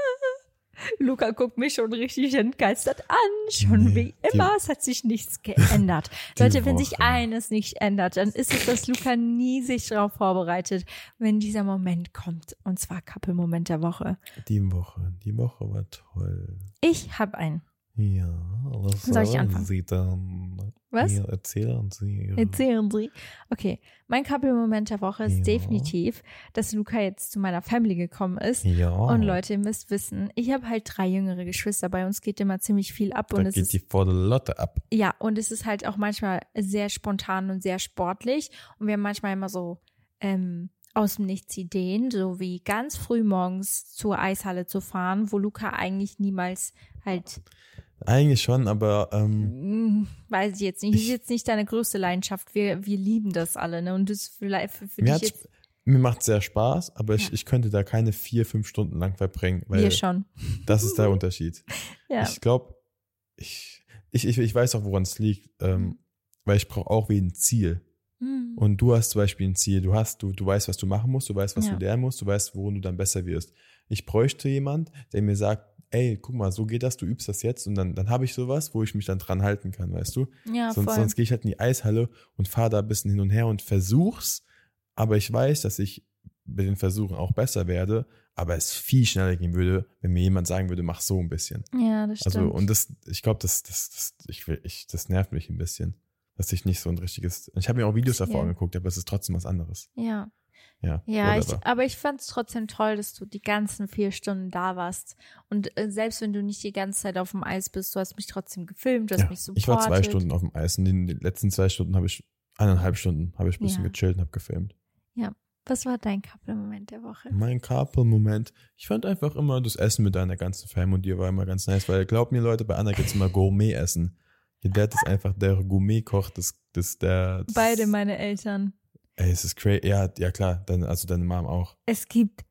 Luca guckt mich schon richtig entgeistert an. Schon wie immer, es hat sich nichts geändert. Leute, wenn sich eines nicht ändert, dann ist es, dass Luca nie sich darauf vorbereitet, wenn dieser Moment kommt. Und zwar Couple-Moment der Woche. Die Woche war toll. Ich habe einen. Ja, was soll ich anfangen? Sie dann? Was? Ja, erzählen Sie. Ja. Erzählen Sie. Okay, mein Couple-Moment der Woche ist definitiv, dass Luca jetzt zu meiner Family gekommen ist. Ja. Und Leute, ihr müsst wissen, ich habe halt 3 jüngere Geschwister, bei uns geht immer ziemlich viel ab. Da geht die volle Lotte ab. Ja, und es ist halt auch manchmal sehr spontan und sehr sportlich. Und wir haben manchmal immer so aus dem Nichts Ideen, so wie ganz früh morgens zur Eishalle zu fahren, wo Luca eigentlich niemals halt... Eigentlich schon, aber weiß ich jetzt nicht. Ist jetzt nicht deine größte Leidenschaft. Wir lieben das alle, ne? Und das vielleicht für dich jetzt. Mir macht es sehr Spaß, aber ich könnte da keine 4-5 Stunden lang verbringen, weil wir schon. Das ist der Unterschied. Ja. Ich glaube, ich weiß auch, woran es liegt, weil ich brauche auch wie ein Ziel. Und du hast zum Beispiel ein Ziel. Du weißt, was du machen musst, du weißt, was du lernen musst, du weißt, worin du dann besser wirst. Ich bräuchte jemand, der mir sagt, ey, guck mal, so geht das, du übst das jetzt und dann habe ich sowas, wo ich mich dann dran halten kann, weißt du? Ja, sonst gehe ich halt in die Eishalle und fahre da ein bisschen hin und her und versuch's, aber ich weiß, dass ich mit den Versuchen auch besser werde, aber es viel schneller gehen würde, wenn mir jemand sagen würde, mach so ein bisschen. Ja, das stimmt. Also, und ich glaube, das nervt mich ein bisschen, dass ich nicht so ein richtiges, ich habe mir auch Videos davor angeguckt, aber es ist trotzdem was anderes. Ja. Ja, aber ich fand es trotzdem toll, dass du die ganzen 4 Stunden da warst. Und selbst wenn du nicht die ganze Zeit auf dem Eis bist, du hast mich trotzdem gefilmt, du hast mich supportet. Ich war 2 Stunden auf dem Eis und in den letzten 2 Stunden 1,5 Stunden habe ich ein bisschen gechillt und habe gefilmt. Ja. Was war dein Couple-Moment der Woche? Mein Couple-Moment, ich fand einfach immer das Essen mit deiner ganzen Family und dir war immer ganz nice, weil glaubt mir Leute, bei Anna gibt's immer Gourmet-Essen. Ihr Dad ist einfach der Gourmet-Koch, Beide meine Eltern. Ey, es ist crazy. Ja, klar, deine Mom auch. Es gibt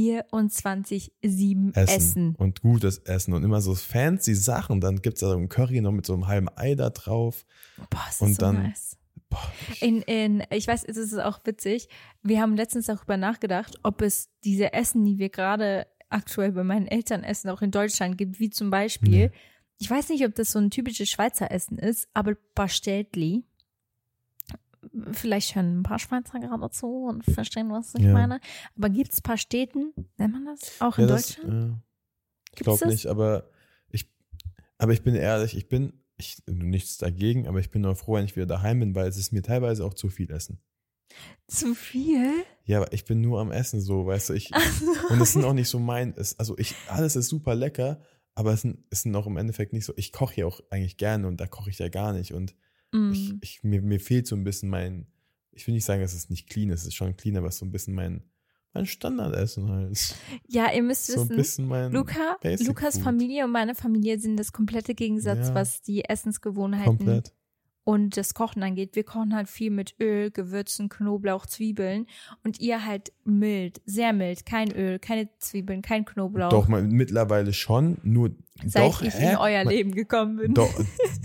24/7 Essen. Und gutes Essen und immer so fancy Sachen. Dann gibt's da so ein Curry noch mit so einem halben Ei da drauf. Boah, das ist so nice. Ich weiß, es ist auch witzig. Wir haben letztens darüber nachgedacht, ob es diese Essen, die wir gerade aktuell bei meinen Eltern essen, auch in Deutschland gibt, wie zum Beispiel, ich weiß nicht, ob das so ein typisches Schweizer Essen ist, aber Pastelli. Vielleicht hören ein paar Schweizer gerade zu und verstehen, was ich meine. Aber gibt es Pasteten? Nennt man das auch in Deutschland? Ich glaube nicht, aber ich bin ehrlich, nichts dagegen, aber ich bin nur froh, wenn ich wieder daheim bin, weil es ist mir teilweise auch zu viel Essen. Zu viel? Ja, aber ich bin nur am Essen so, weißt du, und es sind auch nicht so alles ist super lecker, aber es sind auch im Endeffekt nicht so, ich koche ja auch eigentlich gerne und da koche ich ja gar nicht und mir fehlt so ein bisschen ich will nicht sagen, dass es nicht clean ist. Es ist schon clean, aber es ist so ein bisschen mein Standardessen halt. Ja, ihr müsst So ein wissen, bisschen mein Basic Lukas Food. Familie und meine Familie sind das komplette Gegensatz, Ja. was die Essensgewohnheiten Komplett. und das Kochen angeht. Wir kochen halt viel mit Öl, Gewürzen, Knoblauch, Zwiebeln und ihr halt mild, sehr mild. Kein Öl, keine Zwiebeln, kein Knoblauch. Doch, mittlerweile schon, nur Seit doch, ich in euer Leben gekommen bin. Doch,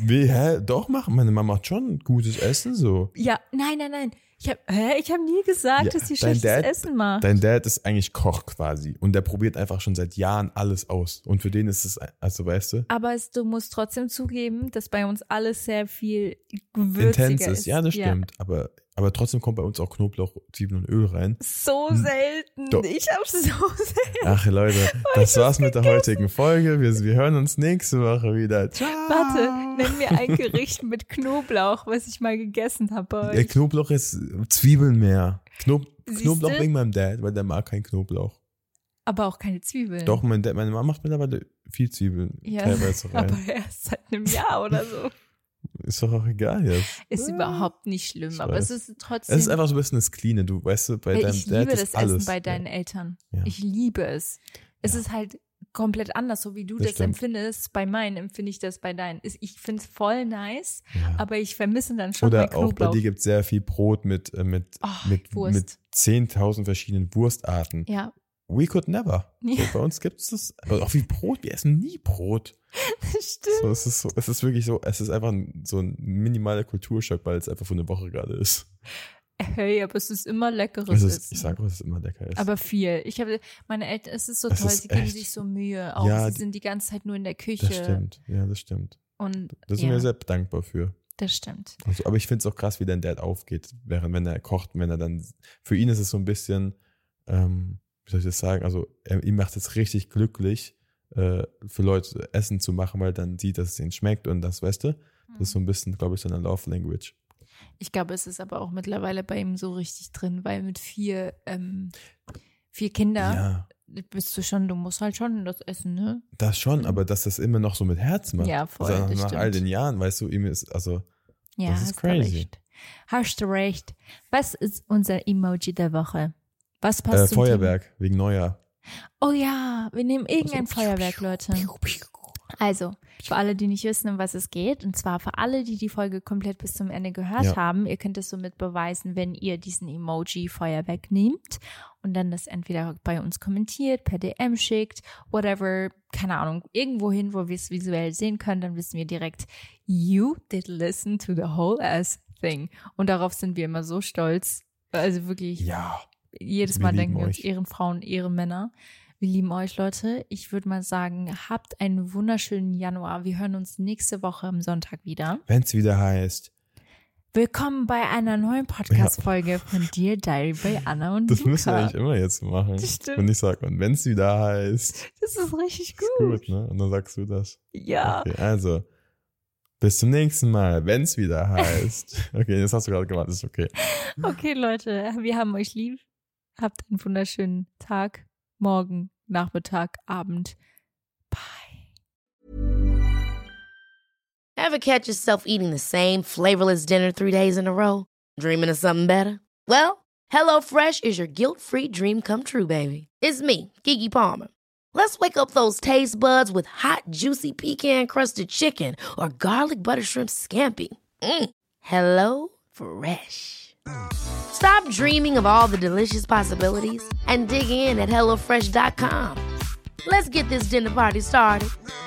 meine Mama macht schon gutes Essen so. Ja, nein. Ich hab nie gesagt, Ja, dass sie dein schlechtes Essen macht. Dein Dad ist eigentlich Koch quasi und der probiert einfach schon seit Jahren alles aus und für den ist es, also weißt du, Aber du musst trotzdem zugeben, dass bei uns alles sehr viel gewürziger intens ist. Ja, das stimmt, aber trotzdem kommt bei uns auch Knoblauch, Zwiebeln und Öl rein. So selten. Doch. Ich hab's so selten. Ach Leute, das war's mit der heutigen Folge. Wir hören uns nächste Woche wieder. Ciao. Warte, nenn mir ein Gericht mit Knoblauch, was ich mal gegessen habe bei euch. Knoblauch ist Zwiebeln mehr. Knoblauch Siehste? wegen meinem Dad, weil der mag keinen Knoblauch. Aber auch keine Zwiebeln. Doch, meine Mama macht mittlerweile viel Zwiebeln Ja, teilweise rein. aber erst seit einem Jahr oder so. Ist doch auch egal jetzt. Ist überhaupt nicht schlimm, Ich aber weiß. es ist trotzdem. Es ist einfach so ein bisschen das Cleane. Du weißt, bei Weil deinem ich Dad liebe ist das alles. Essen bei deinen Eltern. Ja. Ich liebe es. Es Ja. ist halt komplett anders, so wie du Das das stimmt. empfindest. Bei meinen empfinde ich das bei deinen. Ich finde es voll nice, Ja. aber ich vermisse dann schon mein Oder auch bei Knoblauch. dir gibt es sehr viel Brot mit Wurst. mit 10.000 verschiedenen Wurstarten. Ja, We could never. Ja. So, bei uns gibt es das. Also auch wie Brot. Wir essen nie Brot. das stimmt. Es ist wirklich so, es ist einfach so ein minimaler Kulturschock, weil es einfach für eine Woche gerade ist. Hey, aber es ist immer leckeres Es ist, Essen. ich sage, dass es immer lecker ist. Aber viel. Meine Eltern, es ist so Es toll, ist sie geben echt- sich so Mühe. Auch Ja, sie sind die ganze Zeit nur in der Küche. das stimmt. Ja, das stimmt. Und Da sind ja, wir sehr dankbar für. das stimmt. Also, aber ich finde es auch krass, wie dein Dad aufgeht, während wenn er kocht, wenn er dann, für ihn ist es so ein bisschen, wie soll ich das sagen, also ihm macht es richtig glücklich, für Leute Essen zu machen, weil dann sieht, dass es ihnen schmeckt und das, weißt du, das ist so ein bisschen, glaube ich, so eine Love Language. Ich glaube, es ist aber auch mittlerweile bei ihm so richtig drin, weil mit vier Kindern Ja, du musst halt schon das essen, ne? das schon, aber dass das immer noch so mit Herz macht. Ja, voll, Also das nach all stimmt. den Jahren, weißt du, ihm ist, also, Ja, Das ist hast du crazy. recht. Hast du recht. Was ist unser Emoji der Woche? Was passt zum Feuerwerk, wegen Neujahr. Thema? Oh ja, wir nehmen irgendein Also, Feuerwerk, Leute. Also, für alle, die nicht wissen, um was es geht, und zwar für alle, die die Folge komplett bis zum Ende gehört Ja. haben, ihr könnt es somit beweisen, wenn ihr diesen Emoji Feuerwerk nehmt und dann das entweder bei uns kommentiert, per DM schickt, whatever, keine Ahnung, irgendwo hin, wo wir es visuell sehen können, dann wissen wir direkt, you did listen to the whole ass thing. Und darauf sind wir immer so stolz. Also wirklich, Ja, jedes wir Mal lieben denken wir uns euch. Ehrenfrauen, Ehrenmänner. Wir lieben euch, Leute. Ich würde mal sagen, habt einen wunderschönen Januar. Wir hören uns nächste Woche am Sonntag wieder. wenn es wieder heißt, Willkommen bei einer neuen Podcast-Folge von Dear Diary bei Anna und das Luca. müssen wir eigentlich immer jetzt machen. Das stimmt. Und ich sage, und wenn es wieder heißt, Das ist richtig ist gut. gut, ne? Und dann sagst du das. Ja. Okay, also, bis zum nächsten Mal, wenn es wieder heißt. Okay, das hast du gerade gemacht, ist okay. Okay, Leute, wir haben euch lieb. Habt einen wunderschönen Tag, Morgen, Nachmittag, Abend. Bye. Ever catch yourself eating the same flavorless dinner 3 days in a row? Dreaming of something better? Well, HelloFresh is your guilt-free dream come true, baby. It's me, Keke Palmer. Let's wake up those taste buds with hot, juicy pecan-crusted chicken or garlic butter shrimp scampi. Hello Fresh. Stop dreaming of all the delicious possibilities and dig in at HelloFresh.com. Let's get this dinner party started.